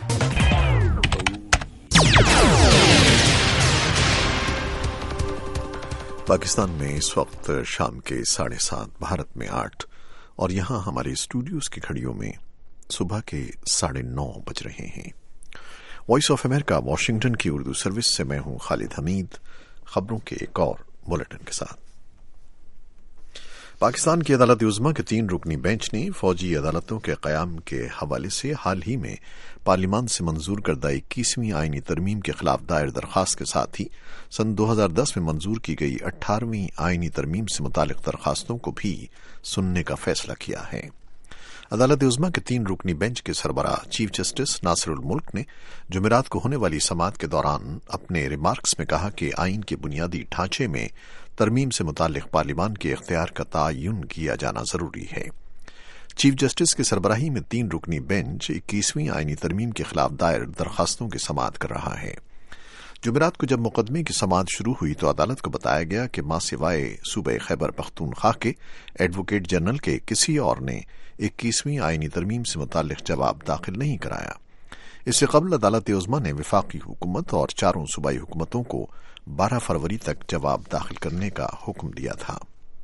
पाकिस्तान में इस वक्त शाम के साढ़े सात, भारत में आठ और यहाँ हमारे स्टूडियोज की घड़ियों में सुबह के साढ़े नौ बज रहे हैं। वॉइस ऑफ अमेरिका वाशिंगटन की उर्दू सर्विस से मैं हूं खालिद हमीद। खबरों के एक और बुलेटिन के साथ। पाकिस्तान की अदालत उज़्मा के तीन रुकनी बेंच ने फौजी अदालतों के कयाम के हवाले से हाल ही में पार्लियामान से मंजूर करदा इक्कीसवीं आईनी तरमीम के खिलाफ दायर दरखास्त के साथ ही सन दो हजार दस में मंजूर की गई अठारहवीं आईनी तरमीम से मुतालिक दरखास्तों को भी सुनने का फैसला किया है। अदालत उज़्मा के तीन रुकनी बेंच के सरबराह चीफ जस्टिस नासिरुल मुल्क ने जुमेरात को होने वाली समाअत के दौरान अपने रिमार्क्स में कहा कि आईन के बुनियादी ढांचे में तरमीम से मुतालिक पार्लियामान के इख्तियार का तयन किया जाना जरूरी है। चीफ जस्टिस की सरबराही में तीन रुकनी बेंच इक्कीसवीं आईनी तरमीम के खिलाफ दायर दरखास्तों की समाअत कर रहा है। जुमेरात को जब मुकदमे की समाअत शुरू हुई तो अदालत को बताया गया कि मां सिवाय सूबे खैबर पख्तूनख्वा के एडवोकेट जनरल के किसी और ने इक्कीसवीं आईनी तरमीम से मुतालिक जवाब दाखिल नहीं कराया। इससे कबल अदालत उज़्मा ने विफाकी हुकूमत और चारों सूबाई हुकूमतों को बारह फरवरी तक जवाब दाखिल करने का हुक्म दिया था।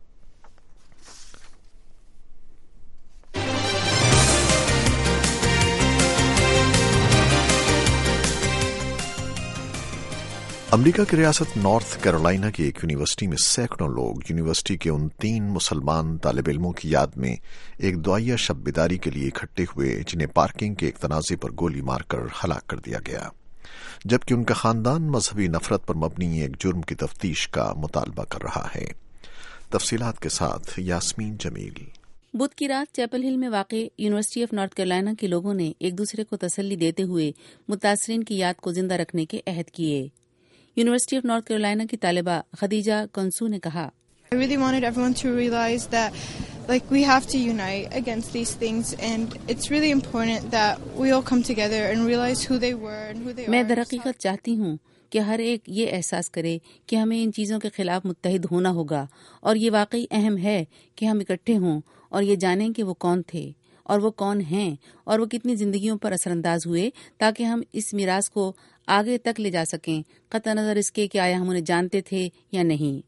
अमेरिका की रियासत नॉर्थ कैरोलिना की एक यूनिवर्सिटी में सैकड़ों लोग यूनिवर्सिटी के उन तीन मुसलमान तालिब इल्मों की याद में एक दुआया शब बिदारी के लिए इकट्ठे हुए जिन्हें पार्किंग के एक तनाज़े पर गोली मारकर हलाक कर दिया गया, जबकि उनका खानदान मजहबी नफरत पर मबनी एक जुर्म की तफ्तीश का मुतालबा कर रहा है। तफसीलात के साथ यास्मीन जमील। बुध की रात चैपल हिल में वाक़े यूनिवर्सिटी ऑफ नॉर्थ कैरोलिना के लोगों ने एक दूसरे को तसल्ली देते हुए मुतासरीन की याद को जिंदा रखने के अहद किए। यूनिवर्सिटी ऑफ नॉर्थ कैरोलिना की तालिबा खदीजा कंसू ने कहा, I really wanted everyone to realize that like we have to unite against these things and it's really important that we all come together and realize who they were and who they are. मैं दरहकीकत चाहती हूँ कि हर एक ये एहसास करे कि हमें इन चीज़ों के खिलाफ मुत्तहिद होना होगा और ये वाकई अहम है कि हम इकट्ठे हों और ये जानें कि वो कौन थे और वो कौन हैं और वो कितनी जिंदगियों पर असरअंदाज हुए ताकि हम इस मीरास को आगे तक ले जा सकें, कतई नज़र इसके कि आया हम उन्हें जानते थे या नहीं।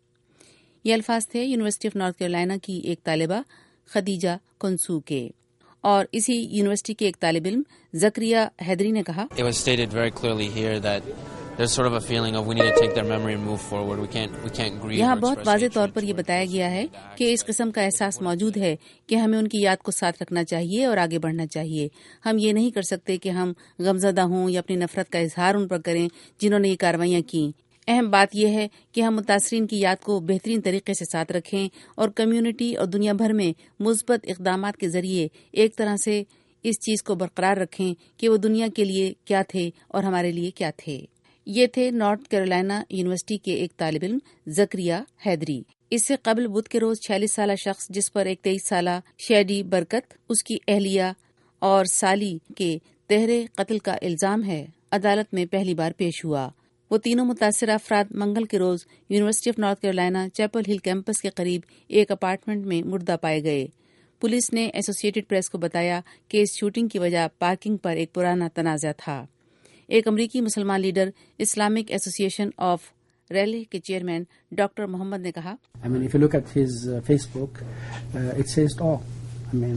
ये अल्फाज थे यूनिवर्सिटी ऑफ नॉर्थ कैरोलिना की एक तालिबा खदीजा कंसू के। और इसी यूनिवर्सिटी के एक तालिब इल्म ज़करिया हैदरी ने कहा, It was stated very clearly here that there's sort of a feeling of we need to take their memory and move forward. We can't we can't grieve. यहाँ बहुत वाज़े तौर पर यह बताया गया है कि इस किस्म का एहसास मौजूद है कि हमें उनकी याद को साथ रखना चाहिए और आगे बढ़ना चाहिए। हम ये नहीं कर सकते कि हम गमज़दा हों या अपनी नफरत का इजहार उन पर करें जिन्होंने ये कार्रवाइयाँ की। अहम बात यह है कि हम मुतासरीन की याद को बेहतरीन तरीके से साथ रखें और कम्युनिटी और दुनिया भर में मुस्बत इक़दामात के जरिए एक तरह से इस चीज़ को बरकरार रखें कि वो दुनिया के लिए क्या थे और हमारे लिए क्या थे। ये थे नॉर्थ कैरोलिना यूनिवर्सिटी के एक तालिब इल्म ज़करिया हैदरी। इससे कबल बुध के रोज छियालीस साला शख्स जिस पर एक तेईस साला शैडी बरकत, उसकी अहलिया और साली के तहरे कत्ल का इल्जाम है, अदालत में पहली बार पेश हुआ। वो तीनों मुतासिर अफराद मंगल के रोज university of North Carolina Chapel Hill campus के करीब एक अपार्टमेंट में मुर्दा पाए गए। पुलिस ने एसोसिएटेड प्रेस को बताया कि इस शूटिंग की वजह पार्किंग पर एक पुराना तनाज़ा था। एक अमरीकी मुसलमान leader Islamic association of Raleigh के चेयरमैन डॉक्टर मोहम्मद ने कहा, I mean, if you look at his uh, Facebook, uh, it says all. I mean,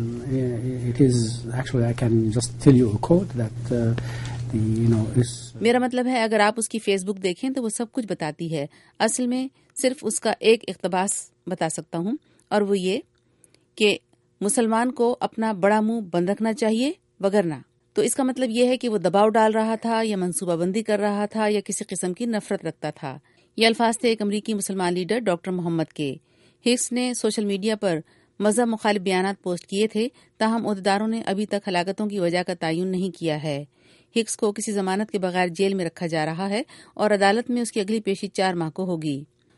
it is actually I can just tell you a quote that uh, the you know is. मेरा मतलब है अगर आप उसकी Facebook देखें तो वो सब कुछ बताती है। असल में सिर्फ उसका एक इक़्तिबास बता सकता हूँ और वो ये कि मुसलमान को अपना बड़ा मुंह बंद रखना चाहिए वगरना। तो इसका मतलब ये है कि वो दबाव डाल रहा था या मंसूबाबंदी कर रहा था या किसी किस्म की नफरत रखता था। ये अल्फाज थे एक अमरीकी मुसलमान लीडर डॉक्टर मोहम्मद के। हिक्स ने सोशल मीडिया पर मजहब मुखालिफ बयानात पोस्ट किए थे, ताहम अहदेदारों ने अभी तक हलाकतों की वजह का तयन नहीं किया है। हिक्स को किसी जमानत के बगैर जेल में रखा जा रहा है और अदालत में उसकी अगली पेशी चार माह को होगी।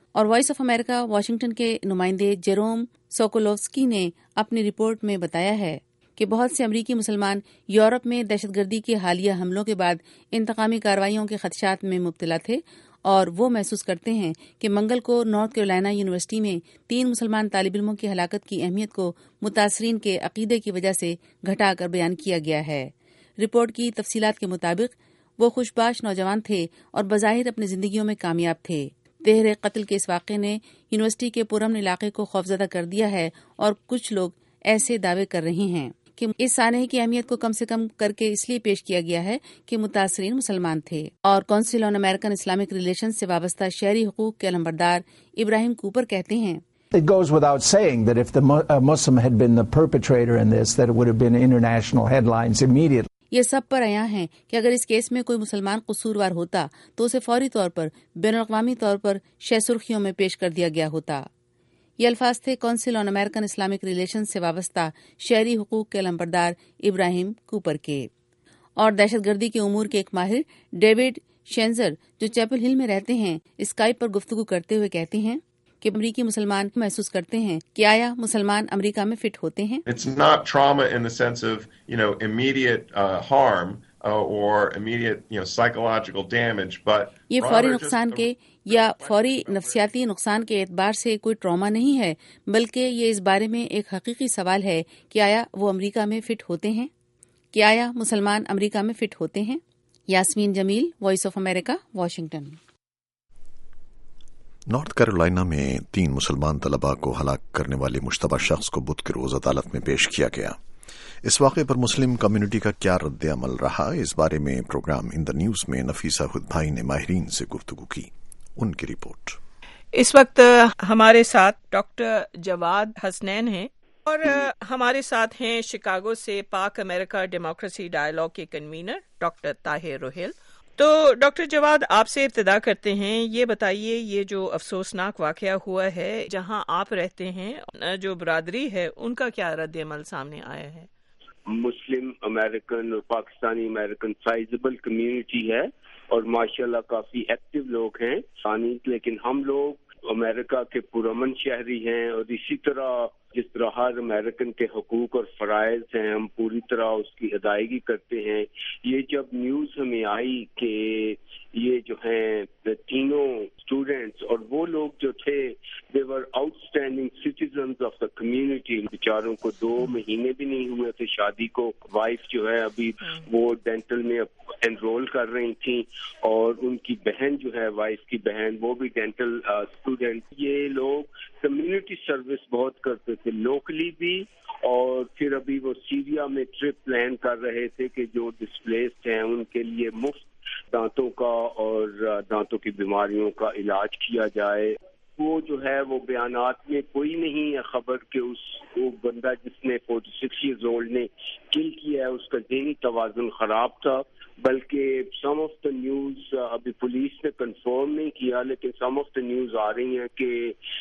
اور وائس آف امریکہ واشنگٹن کے نمائندے جیروم سوکولوفسکی نے اپنی رپورٹ میں بتایا ہے کہ بہت سے امریکی مسلمان یورپ میں دہشت گردی کے حالیہ حملوں کے بعد انتقامی کارروائیوں کے خدشات میں مبتلا تھے اور وہ محسوس کرتے ہیں کہ منگل کو نارتھ کیرولینا یونیورسٹی میں تین مسلمان طالب علموں کی ہلاکت کی اہمیت کو متاثرین کے عقیدے کی وجہ سے گھٹا کر بیان کیا گیا ہے۔ رپورٹ کی تفصیلات کے مطابق وہ خوشباش نوجوان تھے اور بظاہر اپنی زندگیوں میں کامیاب تھے۔ تہر قتل کے اس واقعے نے یونیورسٹی کے پرامن علاقے کو خوفزدہ کر دیا ہے اور کچھ لوگ ایسے دعوے کر رہے ہیں کہ اس سانحے کی اہمیت کو کم سے کم کر کے اس لیے پیش کیا گیا ہے کہ متاثرین مسلمان تھے۔ اور council on American Islamic relations سے وابستہ شہری حقوق کے علمبردار ابراہیم کوپر کہتے ہیں It goes without saying that if the Muslim had been the perpetrator in this, that it would have been international headlines immediately. یہ سب پر عیاں ہیں کہ اگر اس کیس میں کوئی مسلمان قصوروار ہوتا تو اسے فوری طور پر بین الاقوامی طور پر شہ سرخیوں میں پیش کر دیا گیا ہوتا۔ یہ الفاظ تھے council on American Islamic relations سے وابستہ شہری حقوق کے علمبردار ابراہیم کوپر کے۔ اور دہشت گردی کے امور کے ایک ماہر ڈیوڈ شینزر جو چیپل ہل میں رہتے ہیں اسکائپ پر گفتگو کرتے ہوئے کہتے ہیں کہ امریکی مسلمان محسوس کرتے ہیں کہ آیا مسلمان امریکہ میں فٹ ہوتے ہیں۔ It's not trauma in the sense of, you know, immediate uh, harm uh, or immediate, you know, psychological damage, but یہ فوری نقصان کے یا فوری نفسیاتی نقصان کے اعتبار سے کوئی ٹراما نہیں ہے، بلکہ یہ اس بارے میں ایک حقیقی سوال ہے کہ آیا وہ امریکہ میں فٹ ہوتے ہیں، کہ آیا مسلمان امریکہ میں فٹ ہوتے ہیں۔ Yasmin Jamil, voice of America, Washington. North Carolina میں تین مسلمان طلباء کو ہلاک کرنے والے مشتبہ شخص کو بدھ کے روز عدالت میں پیش کیا گیا۔ اس واقعے پر مسلم کمیونٹی کا کیا رد عمل رہا، اس بارے میں پروگرام ان دا نیوز میں نفیسہ خود بھائی نے ماہرین سے گفتگو کی۔ ان کی رپورٹ۔ اس وقت ہمارے ساتھ ڈاکٹر جواد حسنین ہیں اور ہمارے ساتھ ہیں شکاگو سے پاک امریکہ ڈیموکریسی ڈائیلاگ کے کنوینر ڈاکٹر طاہر روہیل۔ تو ڈاکٹر جواد، آپ سے ابتدا کرتے ہیں، یہ بتائیے یہ جو افسوسناک واقعہ ہوا ہے جہاں آپ رہتے ہیں، جو برادری ہے ان کا کیا رد عمل سامنے آیا ہے؟ مسلم امریکن اور پاکستانی امریکن سائزبل کمیونٹی ہے اور ماشاءاللہ کافی ایکٹیو لوگ ہیں، لیکن ہم لوگ امریکہ کے پرامن شہری ہیں اور اسی طرح جس طرح ہر امریکن کے حقوق اور فرائض ہیں ہم پوری طرح اس کی ادائیگی کرتے ہیں۔ یہ جب نیوز ہمیں آئی کہ یہ جو ہیں تینوں اسٹوڈینٹس اور وہ لوگ جو تھے they were outstanding citizens of the community, بیچاروں کو دو مہینے بھی نہیں ہوئے تھے شادی کو، وائف جو ہے ابھی وہ ڈینٹل میں انرول کر رہی تھیں اور ان کی بہن جو ہے وائف کی بہن وہ بھی ڈینٹل اسٹوڈینٹ۔ یہ لوگ کمیونٹی سروس بہت کرتے تھے لوکلی بھی، اور پھر ابھی وہ سیریا میں ٹرپ پلان کر رہے تھے کہ جو ڈسپلیسڈ ہیں ان کے لیے مفت دانتوں کا اور دانتوں کی بیماریوں کا علاج کیا جائے۔ وہ جو ہے وہ بیانات میں کوئی نہیں ہے خبر کہ اس وہ بندہ جس نے فورٹی سکس ایئرز اولڈ نے کل کیا ہے اس کا ذہنی توازن خراب تھا، بلکہ سم آف دا نیوز ابھی پولیس نے کنفرم نہیں کیا لیکن سم آف دا نیوز آ رہی ہیں کہ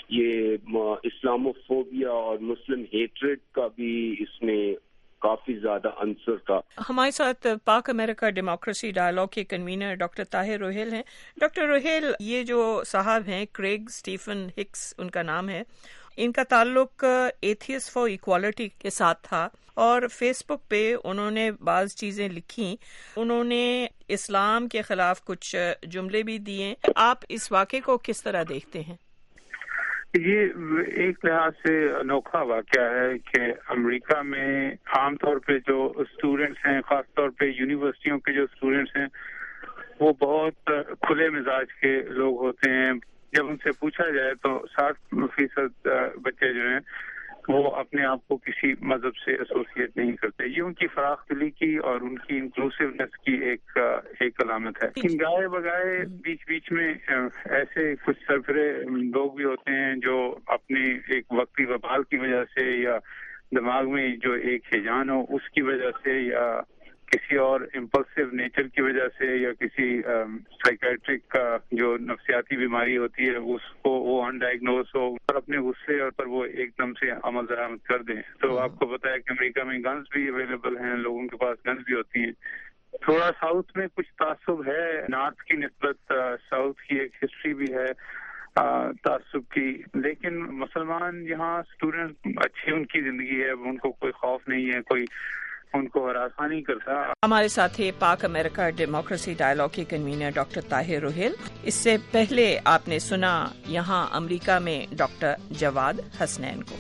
یہ اسلاموفوبیا اور مسلم ہیٹریڈ کا بھی اس میں کافی زیادہ عنصر تھا۔ ہمارے ساتھ پاک امریکہ ڈیموکریسی ڈائیلاگ کے کنوینر ڈاکٹر طاہر روہیل ہیں۔ ڈاکٹر روہیل، یہ جو صاحب ہیں کریگ سٹیفن ہکس ان کا نام ہے، ان کا تعلق ایتھیسٹ فار ایکوالٹی کے ساتھ تھا اور فیس بک پہ انہوں نے بعض چیزیں لکھی، انہوں نے اسلام کے خلاف کچھ جملے بھی دیے۔ آپ اس واقعے کو کس طرح دیکھتے ہیں؟ یہ ایک لحاظ سے انوکھا واقعہ ہے کہ امریکہ میں عام طور پہ جو اسٹوڈینٹس ہیں، خاص طور پہ یونیورسٹیوں کے جو اسٹوڈینٹس ہیں، وہ بہت کھلے مزاج کے لوگ ہوتے ہیں۔ جب ان سے پوچھا جائے تو ساٹھ فیصد بچے جو ہیں وہ اپنے آپ کو کسی مذہب سے ایسوسیٹ نہیں کرتے۔ یہ ان کی فراخ دلی کی اور ان کی انکلوسیونیس کی ایک ایک علامت ہے۔ لیکن گائے بگائے بیچ بیچ میں ایسے کچھ سرفرے لوگ بھی ہوتے ہیں جو اپنی ایک وقتی وبال کی وجہ سے یا دماغ میں جو ایک ہیجان ہو اس کی وجہ سے یا کسی اور امپلسو نیچر کی وجہ سے یا کسی سائیکیٹرک کا جو نفسیاتی بیماری ہوتی ہے اس کو وہ ان ڈائگنوز ہو اور اپنے غصے اور پر وہ ایک دم سے عمل درآمد کر دیں۔ تو آپ کو بتایا کہ امریکہ میں گنز بھی اویلیبل ہیں، لوگوں کے پاس گنز بھی ہوتی ہیں۔ تھوڑا ساؤتھ میں کچھ تعصب ہے، نارتھ کی نسبت ساؤتھ کی ایک ہسٹری بھی ہے، تعصب کی. لیکن مسلمان یہاں اسٹوڈنٹ اچھی ان کی زندگی ہے، ان کو کوئی خوف نہیں ہے، کوئی ان کو ہراساں نہیں کرتا. ہمارے ساتھ ہیں پاک امریکہ ڈیموکریسی ڈائلاگ کے کنوینر ڈاکٹر طاہر روہیل. اس سے پہلے آپ نے سنا یہاں امریکہ میں ڈاکٹر جواد حسنین کو.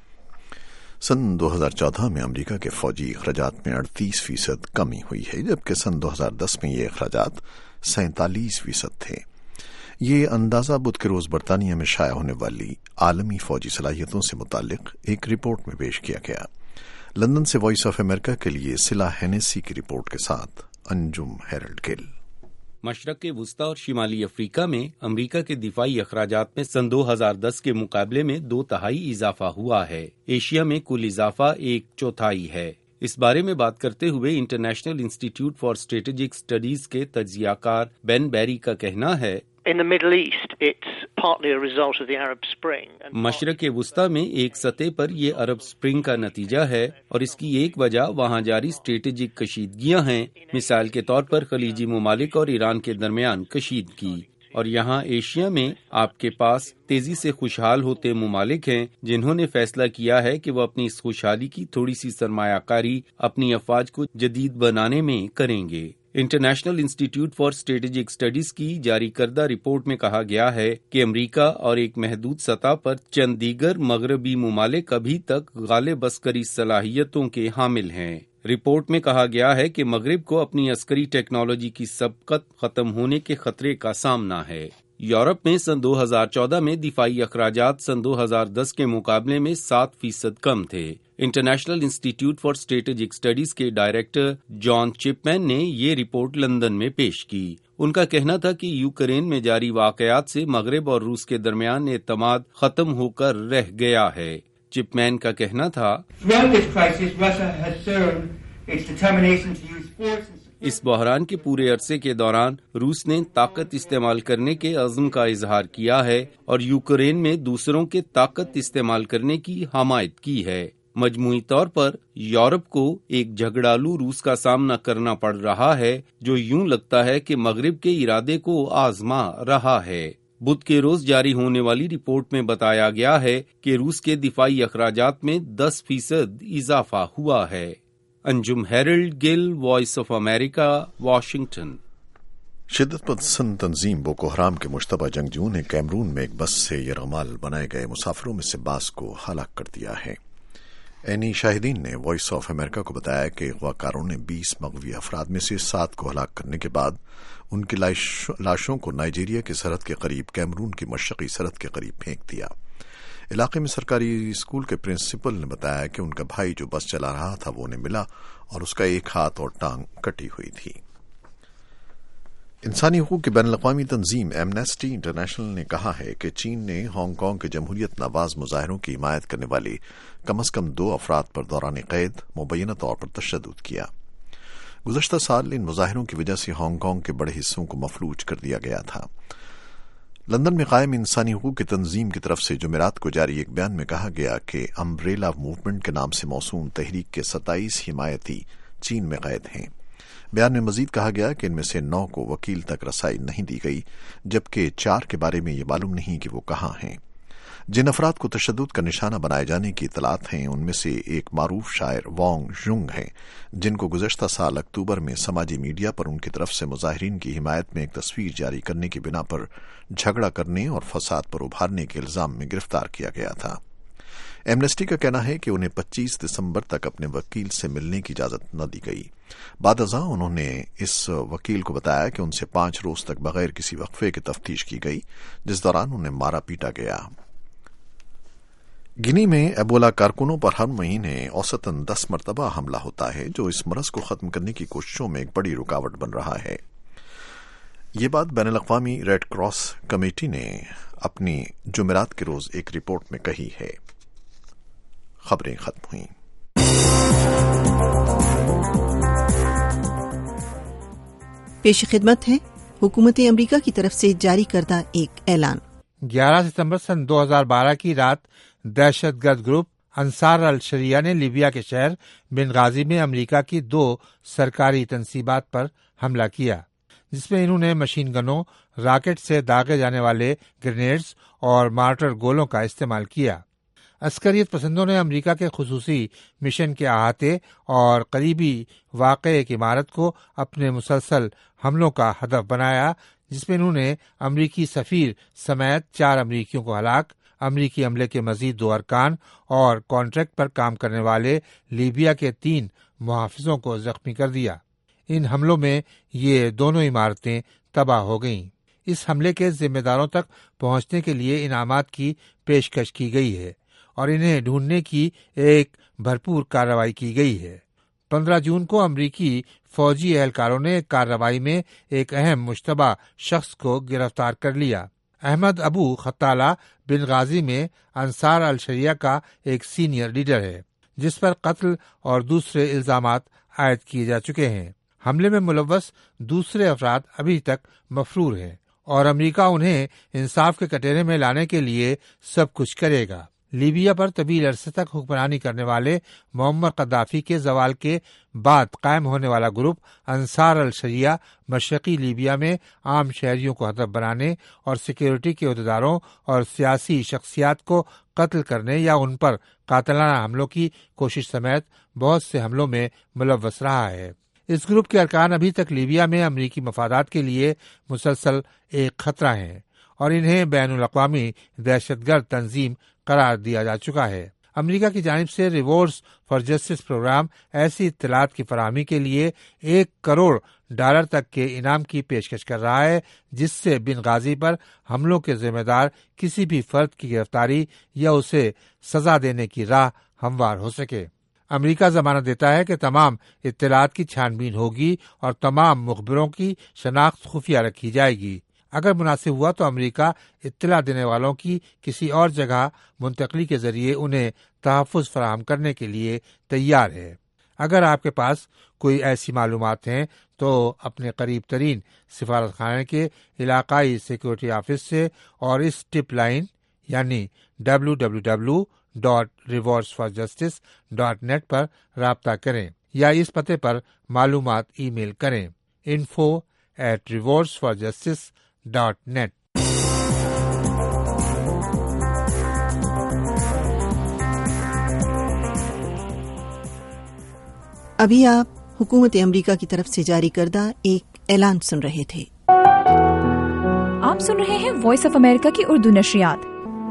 سن دو ہزار چودہ میں امریکہ کے فوجی اخراجات میں اڑتیس فیصد کمی ہوئی ہے، جبکہ سن دو ہزار دس میں یہ اخراجات سینتالیس فیصد تھے. یہ اندازہ بدھ کے روز برطانیہ میں شائع ہونے والی عالمی فوجی صلاحیتوں سے متعلق ایک رپورٹ میں پیش کیا گیا. لندن سے وائس آف امریکہ کے لیے سلا ہینیسی کی رپورٹ کے ساتھ انجم ہیرلڈ گل. مشرق وسطی اور شمالی افریقہ میں امریکہ کے دفاعی اخراجات میں سن دو ہزار دس کے مقابلے میں دو تہائی اضافہ ہوا ہے. ایشیا میں کل اضافہ ایک چوتھائی ہے. اس بارے میں بات کرتے ہوئے international institute for strategic studies کے تجزیہ کار بین بیری کا کہنا ہے In the Middle East, it's partly a result of the Arab Spring. مشرق وسطی میں ایک سطح پر یہ عرب سپرنگ کا نتیجہ ہے اور اس کی ایک وجہ وہاں جاری اسٹریٹجک کشیدگیاں ہیں. مثال کے طور پر خلیجی ممالک اور ایران کے درمیان کشیدگی. اور یہاں ایشیا میں آپ کے پاس تیزی سے خوشحال ہوتے ممالک ہیں جنہوں نے فیصلہ کیا ہے کہ وہ اپنی اس خوشحالی کی تھوڑی سی سرمایہ کاری اپنی افواج کو جدید بنانے میں کریں گے. International institute for strategic studies کی جاری کردہ رپورٹ میں کہا گیا ہے کہ امریکہ اور ایک محدود سطح پر چند دیگر مغربی ممالک ابھی تک غالب عسکری صلاحیتوں کے حامل ہیں. رپورٹ میں کہا گیا ہے کہ مغرب کو اپنی عسکری ٹیکنالوجی کی سبقت ختم ہونے کے خطرے کا سامنا ہے. یورپ میں سن دو ہزار چودہ میں دفاعی اخراجات سن دو ہزار دس کے مقابلے میں سات فیصد کم تھے. International institute for strategic studies کے ڈائریکٹر جان چپمین نے یہ رپورٹ لندن میں پیش کی. ان کا کہنا تھا کہ یوکرین میں جاری واقعات سے مغرب اور روس کے درمیان اعتماد ختم ہو کر رہ گیا ہے. چپمین کا کہنا تھا اس بحران کے پورے عرصے کے دوران روس نے طاقت استعمال کرنے کے عزم کا اظہار کیا ہے اور یوکرین میں دوسروں کے طاقت استعمال کرنے کی حمایت کی ہے. مجموعی طور پر یورپ کو ایک جھگڑالو روس کا سامنا کرنا پڑ رہا ہے جو یوں لگتا ہے کہ مغرب کے ارادے کو آزما رہا ہے. بدھ کے روز جاری ہونے والی رپورٹ میں بتایا گیا ہے کہ روس کے دفاعی اخراجات میں دس فیصد اضافہ ہوا ہے. Anjum Harold Gill, voice of America, Washington. شدت پسند تنظیم بوکو حرام کے مشتبہ جنگجوؤں نے کیمرون میں ایک بس سے یرغمال بنائے گئے مسافروں میں سے بعض کو ہلاک کر دیا ہے. اینی شاہدین نے وائس آف امریکہ کو بتایا کہ اغوا کاروں نے بیس مغوی افراد میں سے سات کو ہلاک کرنے کے بعد ان کی لاشوں کو نائجیریا کی سرحد کے قریب کیمرون کی مشرقی سرحد کے قریب پھینک دیا. علاقے میں سرکاری اسکول کے پرنسپل نے بتایا کہ ان کا بھائی جو بس چلا رہا تھا وہ انہیں ملا اور اس کا ایک ہاتھ اور ٹانگ کٹی ہوئی تھی. انسانی حقوق کی بین الاقوامی تنظیم ایمنسٹی انٹرنیشنل نے کہا ہے کہ چین نے ہانگ کانگ کے جمہوریت نواز مظاہروں کی حمایت کرنے والے کم از کم دو افراد پر دوران قید مبینہ طور پر تشدد کیا. گزشتہ سال ان مظاہروں کی وجہ سے ہانگ کانگ کے بڑے حصوں کو مفلوج کر دیا گیا تھا. لندن میں قائم انسانی حقوق کی تنظیم کی طرف سے جمعرات کو جاری ایک بیان میں کہا گیا کہ امبریلا موومنٹ کے نام سے موسوم تحریک کے ستائیس حمایتی چین میں قید ہیں. بیان میں مزید کہا گیا کہ ان میں سے نو کو وکیل تک رسائی نہیں دی گئی، جبکہ چار کے بارے میں یہ معلوم نہیں کہ وہ کہاں ہیں. جن افراد کو تشدد کا نشانہ بنائے جانے کی اطلاعات ہیں ان میں سے ایک معروف شاعر وانگ ژونگ ہیں، جن کو گزشتہ سال اکتوبر میں سماجی میڈیا پر ان کی طرف سے مظاہرین کی حمایت میں ایک تصویر جاری کرنے کی بنا پر جھگڑا کرنے اور فساد پر ابھارنے کے الزام میں گرفتار کیا گیا تھا. ایمنسٹی کا کہنا ہے کہ انہیں پچیس دسمبر تک اپنے وکیل سے ملنے کی اجازت نہ دی گئی. بعد ازاں انہوں نے اس وکیل کو بتایا کہ ان سے پانچ روز تک بغیر کسی وقفے کے تفتیش کی گئی، جس دوران انہیں مارا پیٹا گیا. گنی میں ایبولا کارکنوں پر ہر مہینے اوسطاً دس مرتبہ حملہ ہوتا ہے، جو اس مرض کو ختم کرنے کی کوششوں میں ایک بڑی رکاوٹ بن رہا ہے. یہ بات بین الاقوامی ریڈ کراس کمیٹی نے اپنی جمعرات کے روز ایک رپورٹ میں کہی ہے. خبریں ختم ہوئیں. پیش خدمت ہے حکومت امریکہ کی طرف سے جاری کردہ ایک اعلان. گیارہ ستمبر سن دو ہزار بارہ کی رات دہشت گرد گروپ انصار الشریعہ نے لیبیا کے شہر بنغازی میں امریکہ کی دو سرکاری تنصیبات پر حملہ کیا. جس میں انہوں نے مشین گنوں، راکٹ سے داغے جانے والے گرینیڈز اور مارٹر گولوں کا استعمال کیا۔ عسکریت پسندوں نے امریکہ کے خصوصی مشن کے احاطے اور قریبی واقع ایک عمارت کو اپنے مسلسل حملوں کا ہدف بنایا، جس میں انہوں نے امریکی سفیر سمیت چار امریکیوں کو ہلاک، امریکی عملے کے مزید دو ارکان اور کانٹریکٹ پر کام کرنے والے لیبیا کے تین محافظوں کو زخمی کر دیا۔ ان حملوں میں یہ دونوں عمارتیں تباہ ہو گئیں۔ اس حملے کے ذمہ داروں تک پہنچنے کے لیے انعامات کی پیشکش کی گئی ہے اور انہیں ڈھونڈنے کی ایک بھرپور کارروائی کی گئی ہے۔ پندرہ جون کو امریکی فوجی اہلکاروں نے ایک کارروائی میں ایک اہم مشتبہ شخص کو گرفتار کر لیا۔ احمد ابو خطالہ بن غازی میں انصار الشریعہ کا ایک سینئر لیڈر ہے، جس پر قتل اور دوسرے الزامات عائد کیے جا چکے ہیں۔ حملے میں ملوث دوسرے افراد ابھی تک مفرور ہیں اور امریکہ انہیں انصاف کے کٹہرے میں لانے کے لیے سب کچھ کرے گا۔ لیبیا پر طویل عرصے تک حکمرانی کرنے والے معمر قذافی کے زوال کے بعد قائم ہونے والا گروپ انصار الشریعہ مشرقی لیبیا میں عام شہریوں کو ہدف بنانے اور سیکیورٹی کے عہدیداروں اور سیاسی شخصیات کو قتل کرنے یا ان پر قاتلانہ حملوں کی کوشش سمیت بہت سے حملوں میں ملوث رہا ہے۔ اس گروپ کے ارکان ابھی تک لیبیا میں امریکی مفادات کے لیے مسلسل ایک خطرہ ہیں اور انہیں بین الاقوامی دہشت گرد تنظیم قرار دیا جا چکا ہے۔ امریکہ کی جانب سے ریوارڈز فار جسٹس پروگرام ایسی اطلاعات کی فراہمی کے لیے ایک کروڑ ڈالر تک کے انعام کی پیشکش کر رہا ہے، جس سے بن غازی پر حملوں کے ذمہ دار کسی بھی فرد کی گرفتاری یا اسے سزا دینے کی راہ ہموار ہو سکے۔ امریکہ ضمانت دیتا ہے کہ تمام اطلاعات کی چھان بین ہوگی اور تمام مخبروں کی شناخت خفیہ رکھی جائے گی۔ اگر مناسب ہوا تو امریکہ اطلاع دینے والوں کی کسی اور جگہ منتقلی کے ذریعے انہیں تحفظ فراہم کرنے کے لیے تیار ہے۔ اگر آپ کے پاس کوئی ایسی معلومات ہیں تو اپنے قریب ترین سفارت خانے کے علاقائی سیکورٹی آفس سے اور اس ٹپ لائن یعنی W W W dot rewards for justice dot net پر رابطہ کریں یا اس پتے پر معلومات ای میل کریں info at rewards for justice dot net. ابھی آپ حکومت امریکہ کی طرف سے جاری کردہ ایک اعلان سن رہے تھے۔ آپ سن رہے ہیں وائس آف امریکہ کی اردو نشریات۔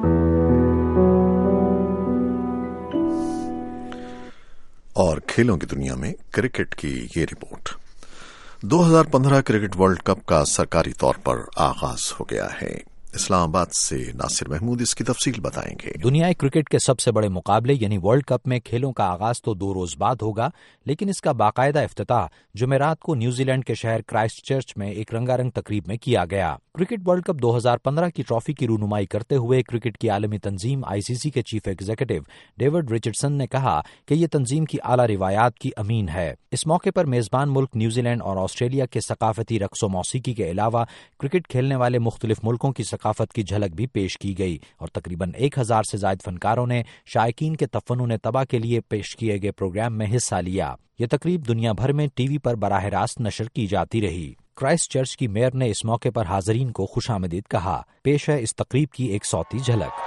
اور کھیلوں کی دنیا میں کرکٹ کی یہ رپورٹ۔ دو ہزار پندرہ کرکٹ ورلڈ کپ کا سرکاری طور پر آغاز ہو گیا ہے۔ اسلام آباد سے ناصر محمود اس کی تفصیل بتائیں گے۔ دنیائے کرکٹ کے سب سے بڑے مقابلے یعنی ورلڈ کپ میں کھیلوں کا آغاز تو دو روز بعد ہوگا، لیکن اس کا باقاعدہ افتتاح جمعرات کو نیوزی لینڈ کے شہر کرائسٹ چرچ میں ایک رنگا رنگ تقریب میں کیا گیا۔ کرکٹ ورلڈ کپ دو ہزار پندرہ کی ٹرافی کی رونمائی کرتے ہوئے کرکٹ کی عالمی تنظیم آئی سی سی کے چیف ایگزیکٹو ڈیوڈ رچرڈسن نے کہا کہ یہ تنظیم کی اعلیٰ روایات کی امین ہے۔ اس موقع پر میزبان ملک نیوزی لینڈ اور آسٹریلیا کے ثقافتی رقص و موسیقی کے علاوہ کرکٹ کھیلنے والے مختلف ملکوں کی ثقافت کی جھلک بھی پیش کی گئی اور تقریباً ایک ہزار سے زائد فنکاروں نے شائقین کے تفنن طبع کے لیے پیش کیے گئے پروگرام میں حصہ لیا۔ یہ تقریب دنیا بھر میں ٹی وی پر براہ راست نشر کی جاتی رہی۔ کرائسٹ چرچ کی میئر نے اس موقع پر حاضرین کو خوش آمدید کہا۔ پیش ہے اس تقریب کی ایک صوتی جھلک۔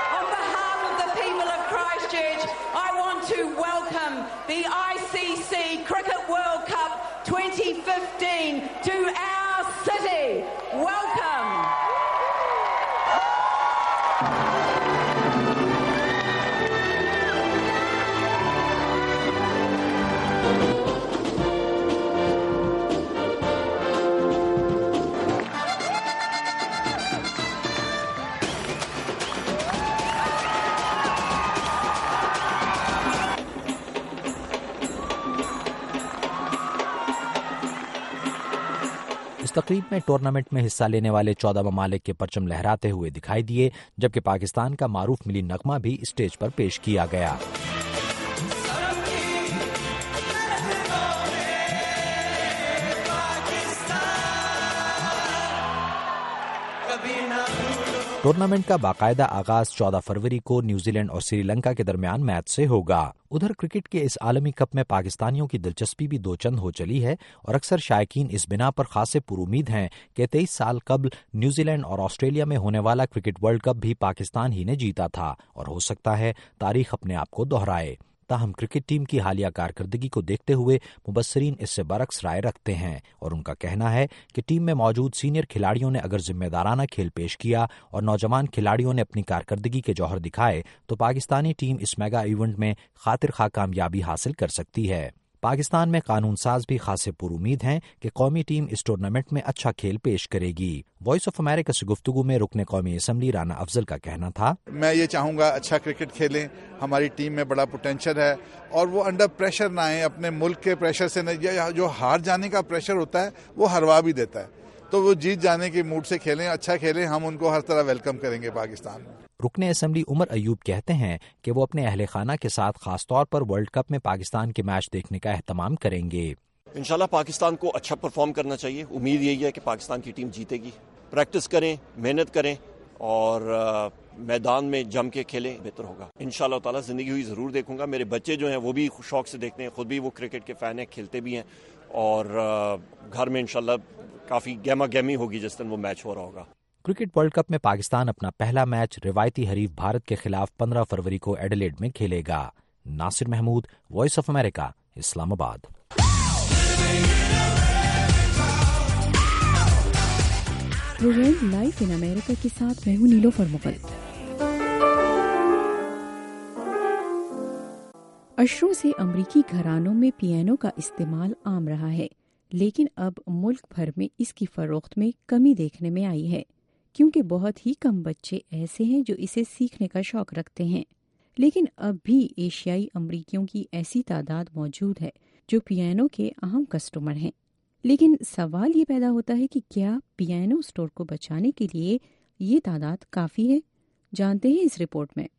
اس تقریب میں ٹورنامنٹ میں حصہ لینے والے چودہ ممالک کے پرچم لہراتے ہوئے دکھائی دیے، جبکہ پاکستان کا معروف ملی نغمہ بھی اسٹیج پر پیش کیا گیا۔ کبھی نہ टूर्नामेंट का बाकायदा आगाज चौदह फरवरी को न्यूजीलैंड और श्रीलंका के दरमियान मैच से होगा। उधर क्रिकेट के इस आलमी कप में पाकिस्तानियों की दिलचस्पी भी दो चंद हो चली है और अक्सर शायकीन इस बिना पर खासे पुरुमीद हैं कि तेईस साल कबल न्यूजीलैंड और ऑस्ट्रेलिया में होने वाला क्रिकेट वर्ल्ड कप भी पाकिस्तान ही ने जीता था और हो सकता है तारीख अपने आप को दोहराए। ताहम क्रिकेट टीम की हालिया कारकर्दगी को देखते हुए मुबस्सरीन इससे बरक्स राय रखते हैं और उनका कहना है कि टीम में मौजूद सीनियर खिलाड़ियों ने अगर जिम्मेदाराना खेल पेश किया और नौजवान खिलाड़ियों ने अपनी कारकर्दगी के जौहर दिखाए तो पाकिस्तानी टीम इस मेगा इवेंट में खातिर खा कामयाबी हासिल कर सकती है। पाकिस्तान में कानून साज भी खासे पुरुमीद हैं कि कौमी टीम इस टूर्नामेंट में अच्छा खेल पेश करेगी। वॉइस ऑफ अमेरिका से गुफ्तगू में रुकने कौमी असम्बली राना अफजल का कहना था, मैं ये चाहूँगा अच्छा क्रिकेट खेलें, हमारी टीम में बड़ा पोटेंशियल है और वो अंडर प्रेशर ना आए, अपने मुल्क के प्रेशर से न, जो हार जाने का प्रेशर होता है वो हरवा भी देता है, तो वो जीत जाने के मूड से खेलें, अच्छा खेलें, हम उनको हर तरह वेलकम करेंगे पाकिस्तान में। रुकने असम्बली उमर अयूब कहते हैं कि वो अपने अहले खाना के साथ खास तौर पर वर्ल्ड कप में पाकिस्तान के मैच देखने का एहतमाम करेंगे। इंशाल्लाह पाकिस्तान को अच्छा परफॉर्म करना चाहिए, उम्मीद यही है कि पाकिस्तान की टीम जीतेगी। प्रैक्टिस करें, मेहनत करें और आ, मैदान में जम के खेलें, बेहतर होगा। इंशाल्लाह ताला जिंदगी हुई ज़रूर देखूंगा। मेरे बच्चे जो हैं वो भी शौक से देखते हैं, खुद भी वो क्रिकेट के फ़ैन हैं, खेलते भी हैं और आ, घर में इंशाल्लाह काफ़ी गहमा गहमी होगी जिस दिन वो मैच हो रहा होगा। क्रिकेट वर्ल्ड कप में पाकिस्तान अपना पहला मैच रिवायती हरीफ भारत के खिलाफ पंद्रह फरवरी को एडिलेड में खेलेगा। Nasir Mahmood, voice of America, Islamabad. Program life in America के साथ मैं हूं नीलोफर मुगल। अशरों से अमरीकी घरानों में पियानो का इस्तेमाल आम रहा है, लेकिन अब मुल्क भर में इसकी फरोख्त में कमी देखने में आई है क्योंकि बहुत ही कम बच्चे ऐसे हैं जो इसे सीखने का शौक रखते हैं। लेकिन अब भी एशियाई अमरीकियों की ऐसी तादाद मौजूद है जो पियानो के अहम कस्टमर हैं। लेकिन सवाल ये पैदा होता है कि क्या पियानो स्टोर को बचाने के लिए ये तादाद काफ़ी है? जानते हैं इस रिपोर्ट में।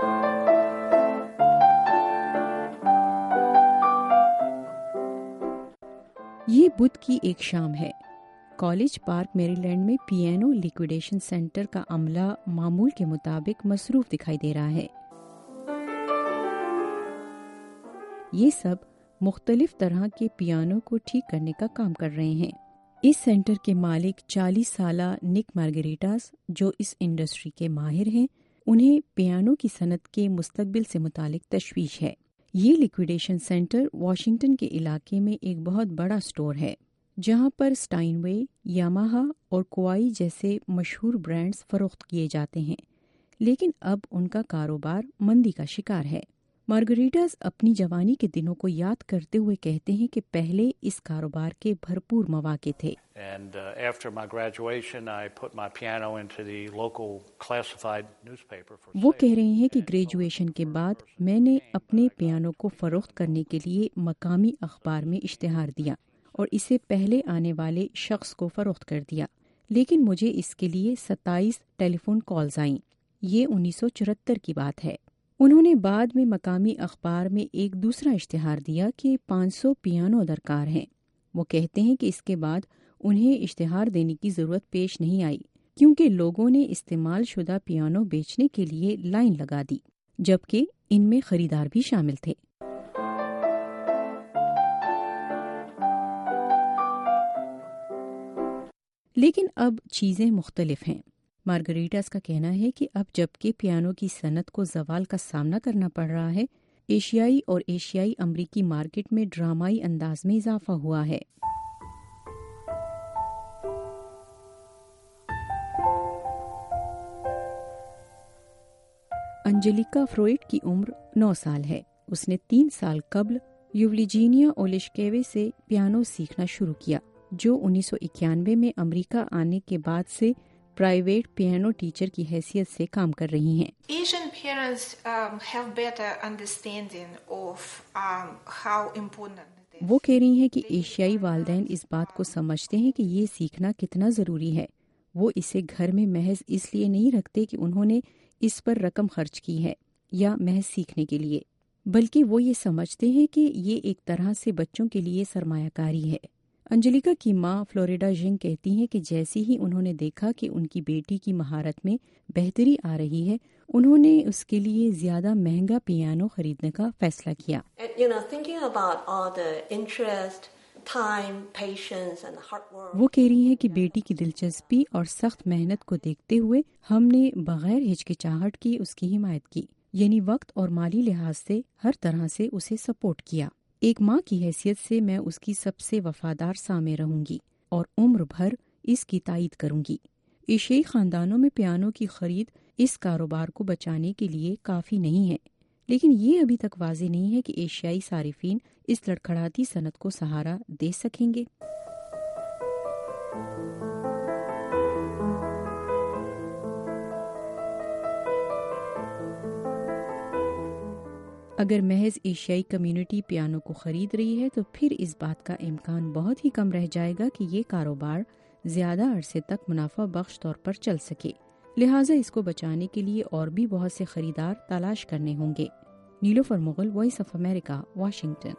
ये बुध की एक शाम है। कॉलेज पार्क मैरीलैंड में पियानो लिक्विडेशन सेंटर का अमला मामूल के मुताबिक मसरूफ दिखाई दे रहा है। ये सब मुख्तलिफ तरह के पियानो को ठीक करने का काम कर रहे हैं। इस सेंटर के मालिक चालीस साला निक मार्गेरिटास, जो इस इंडस्ट्री के माहिर हैं, उन्हें पियानो की सनत के मुस्तकबिल से मुतालिक तशवीश है। ये लिक्विडेशन सेंटर वाशिंगटन के इलाके में एक बहुत बड़ा स्टोर है जहां पर स्टाइनवे, यामाहा और कोआई जैसे मशहूर ब्रांड्स फरोख्त किए जाते हैं, लेकिन अब उनका कारोबार मंदी का शिकार है। मार्गरीटास अपनी जवानी के दिनों को याद करते हुए कहते हैं कि पहले इस कारोबार के भरपूर मौके थे। And uh, after my graduation, I put my piano into the local classified newspaper for वो कह रहे हैं कि ग्रेजुएशन के बाद मैंने अपने पियानो को फरोख्त करने के लिए मकामी अखबार में इश्तिहार दिया और इसे पहले आने वाले शख्स को फरोख्त कर दिया, लेकिन मुझे इसके लिए सत्ताईस टेलीफोन कॉल्स आईं। ये उन्नीस सौ चौहत्तर की बात है। उन्होंने बाद में मकामी अखबार में एक दूसरा इश्तिहार दिया कि पाँच सौ पियानो दरकार हैं। वो कहते हैं कि इसके बाद उन्हें इश्तिहार देने की जरूरत पेश नहीं आई क्योंकि लोगों ने इस्तेमाल शुदा पियानो बेचने के लिए लाइन लगा दी, जबकि इनमें खरीदार भी शामिल थे। लेकिन अब चीजें मुख्तलिफ हैं। मार्गरीटास का कहना है कि अब जबकि पियानो की सनत को जवाल का सामना करना पड़ रहा है, एशियाई और एशियाई अमरीकी मार्केट में ड्रामाई अंदाज में इजाफा हुआ है। अंजेलिका फ्रोइड की उम्र नौ साल है। उसने तीन साल कबल यूवलिजीनिया ओलिशकेवे से पियानो सीखना शुरू किया, जो उन्नीस सौ इक्यानवे में अमेरिका आने के बाद से प्राइवेट पियानो टीचर की हैसियत से काम कर रही हैं। Asian parents um, have better understanding of um, how important it is. वो कह रही हैं कि एशियाई वालिदैन इस बात को समझते हैं कि ये सीखना कितना ज़रूरी है। वो इसे घर में महज इसलिए नहीं रखते कि उन्होंने इस पर रकम खर्च की है या महज सीखने के लिए, बल्कि वो ये समझते हैं कि ये एक तरह से बच्चों के लिए सरमायाकारी है। انجلیکا کی ماں فلوریڈا جنگ کہتی ہیں کہ جیسے ہی انہوں نے دیکھا کہ ان کی بیٹی کی مہارت میں بہتری آ رہی ہے، انہوں نے اس کے لیے زیادہ مہنگا پیانو خریدنے کا فیصلہ کیا۔ وہ کہہ رہی ہیں کہ بیٹی کی دلچسپی اور سخت محنت کو دیکھتے ہوئے ہم نے بغیر ہچکچاہٹ کی اس کی حمایت کی، یعنی وقت اور مالی لحاظ سے ہر طرح سے اسے سپورٹ کیا۔ ایک ماں کی حیثیت سے میں اس کی سب سے وفادار سامع رہوں گی اور عمر بھر اس کی تائید کروں گی۔ ایشیائی خاندانوں میں پیانو کی خرید اس کاروبار کو بچانے کے لیے کافی نہیں ہے، لیکن یہ ابھی تک واضح نہیں ہے کہ ایشیائی صارفین اس لڑکھڑاتی صنعت کو سہارا دے سکیں گے۔ اگر محض ایشیائی کمیونٹی پیانو کو خرید رہی ہے تو پھر اس بات کا امکان بہت ہی کم رہ جائے گا کہ یہ کاروبار زیادہ عرصے تک منافع بخش طور پر چل سکے، لہٰذا اس کو بچانے کے لیے اور بھی بہت سے خریدار تلاش کرنے ہوں گے۔ Nilofar Mughal, voice of America, Washington.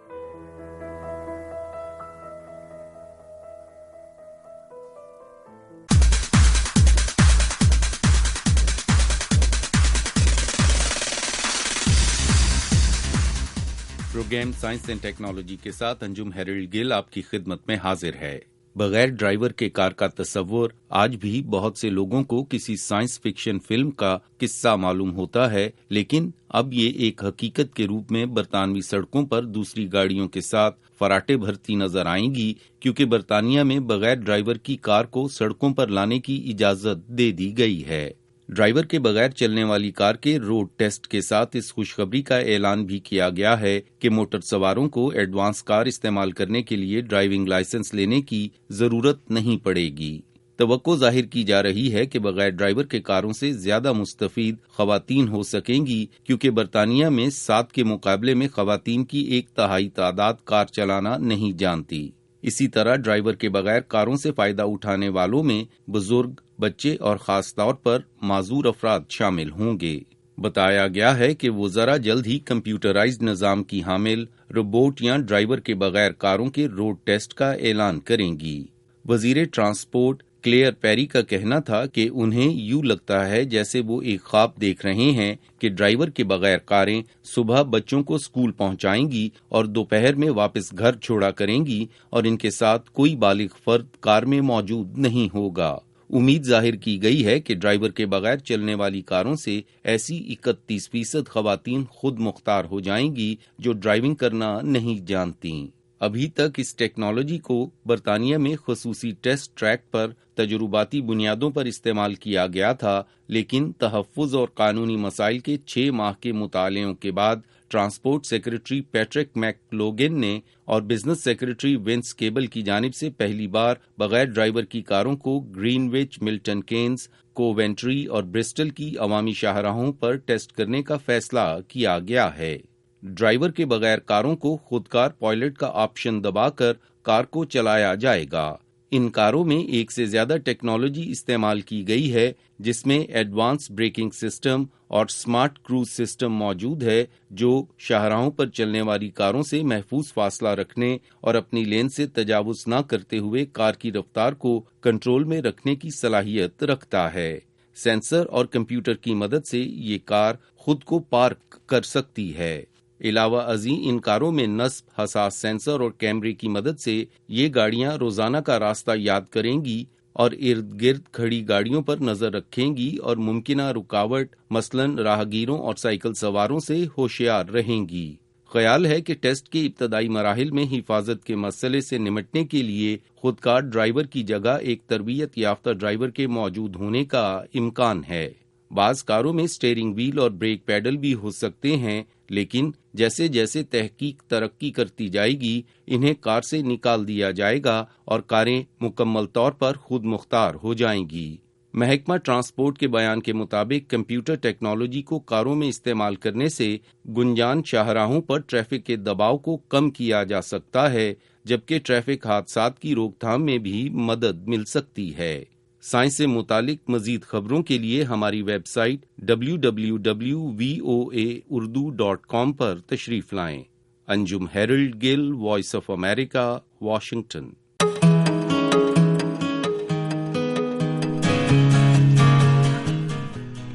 Program science and technology کے ساتھ انجم ہیرلڈ گل آپ کی خدمت میں حاضر ہے۔ بغیر ڈرائیور کے کار کا تصور آج بھی بہت سے لوگوں کو کسی سائنس فکشن فلم کا قصہ معلوم ہوتا ہے، لیکن اب یہ ایک حقیقت کے روپ میں برطانوی سڑکوں پر دوسری گاڑیوں کے ساتھ فراٹے بھرتی نظر آئیں گی، کیونکہ برطانیہ میں بغیر ڈرائیور کی کار کو سڑکوں پر لانے کی اجازت دے دی گئی ہے۔ ڈرائیور کے بغیر چلنے والی کار کے روڈ ٹیسٹ کے ساتھ اس خوشخبری کا اعلان بھی کیا گیا ہے کہ موٹر سواروں کو ایڈوانس کار استعمال کرنے کے لیے ڈرائیونگ لائسنس لینے کی ضرورت نہیں پڑے گی۔ توقع ظاہر کی جا رہی ہے کہ بغیر ڈرائیور کے کاروں سے زیادہ مستفید خواتین ہو سکیں گی، کیونکہ برطانیہ میں سات کے مقابلے میں خواتین کی ایک تہائی تعداد کار چلانا نہیں جانتی۔ اسی طرح ڈرائیور کے بغیر کاروں سے فائدہ اٹھانے والوں میں بزرگ، بچے اور خاص طور پر معذور افراد شامل ہوں گے۔ بتایا گیا ہے کہ وہ ذرا جلد ہی کمپیوٹرائزڈ نظام کی حامل روبوٹ یا ڈرائیور کے بغیر کاروں کے روڈ ٹیسٹ کا اعلان کریں گی۔ وزیر ٹرانسپورٹ کلیئر پیری کا کہنا تھا کہ انہیں یوں لگتا ہے جیسے وہ ایک خواب دیکھ رہے ہیں کہ ڈرائیور کے بغیر کاریں صبح بچوں کو اسکول پہنچائیں گی اور دوپہر میں واپس گھر چھوڑا کریں گی اور ان کے ساتھ کوئی بالغ فرد کار میں موجود نہیں ہوگا۔ امید ظاہر کی گئی ہے کہ ڈرائیور کے بغیر چلنے والی کاروں سے ایسی اکتیس فیصد خواتین خود مختار ہو جائیں گی جو ڈرائیونگ کرنا نہیں جانتی۔ ابھی تک اس ٹیکنالوجی کو برطانیہ میں خصوصی ٹیسٹ ٹریک پر تجرباتی بنیادوں پر استعمال کیا گیا تھا، لیکن تحفظ اور قانونی مسائل کے چھ ماہ کے مطالعوں کے بعد transport secretary Patrick McLoughlin نے اور بزنس سیکرٹری ونس کیبل کی جانب سے پہلی بار بغیر ڈرائیور کی کاروں کو Greenwich, Milton Keynes, Coventry اور برسٹل کی عوامی شاہراہوں پر ٹیسٹ کرنے کا فیصلہ کیا گیا ہے۔ ڈرائیور کے بغیر کاروں کو خودکار پائلٹ کا آپشن دبا کر کار کو چلایا جائے گا۔ ان کاروں میں ایک سے زیادہ ٹیکنالوجی استعمال کی گئی ہے، جس میں ایڈوانس بریکنگ سسٹم اور سمارٹ کروز سسٹم موجود ہے، جو شاہراہوں پر چلنے والی کاروں سے محفوظ فاصلہ رکھنے اور اپنی لین سے تجاوز نہ کرتے ہوئے کار کی رفتار کو کنٹرول میں رکھنے کی صلاحیت رکھتا ہے۔ سینسر اور کمپیوٹر کی مدد سے یہ کار خود کو پارک کر سکتی ہے۔ علاوہ ازیں ان کاروں میں نصب حساس سینسر اور کیمرے کی مدد سے یہ گاڑیاں روزانہ کا راستہ یاد کریں گی اور ارد گرد کھڑی گاڑیوں پر نظر رکھیں گی اور ممکنہ رکاوٹ مثلاً راہگیروں اور سائیکل سواروں سے ہوشیار رہیں گی۔ خیال ہے کہ ٹیسٹ کے ابتدائی مراحل میں حفاظت کے مسئلے سے نمٹنے کے لیے خودکار ڈرائیور کی جگہ ایک تربیت یافتہ ڈرائیور کے موجود ہونے کا امکان ہے۔ بعض کاروں میں سٹیئرنگ ویل اور بریک پیڈل بھی ہو سکتے ہیں، لیکن جیسے جیسے تحقیق ترقی کرتی جائے گی انہیں کار سے نکال دیا جائے گا اور کاریں مکمل طور پر خود مختار ہو جائیں گی۔ محکمہ ٹرانسپورٹ کے بیان کے مطابق کمپیوٹر ٹیکنالوجی کو کاروں میں استعمال کرنے سے گنجان شاہراہوں پر ٹریفک کے دباؤ کو کم کیا جا سکتا ہے، جبکہ ٹریفک حادثات کی روک تھام میں بھی مدد مل سکتی ہے۔ سائنس سے متعلق مزید خبروں کے لیے ہماری website W W W dot V O A Urdu dot com پر تشریف لائیں۔ Anjum Harold Gill, voice of America, Washington.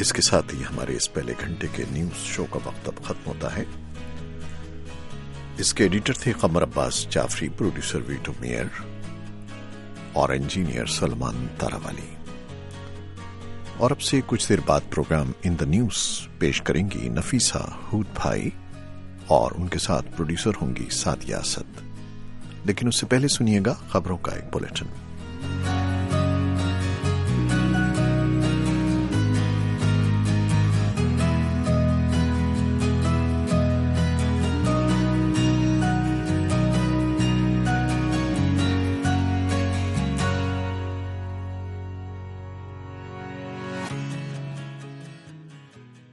اس کے ساتھ ہی ہمارے اس پہلے گھنٹے کے نیوز شو کا وقت اب ختم ہوتا ہے. اس کے ایڈیٹر تھے Qamar Abbas Jafri, producer Vito Mayer اور انجینئر سلمان تاراوالی. اور اب سے کچھ دیر بعد پروگرام ان دا نیوز پیش کریں گی نفیسہ ہود بھائی، اور ان کے ساتھ پروڈیوسر ہوں گی سعدیہ اسد. لیکن اس سے پہلے سنیے گا خبروں کا ایک بلیٹن.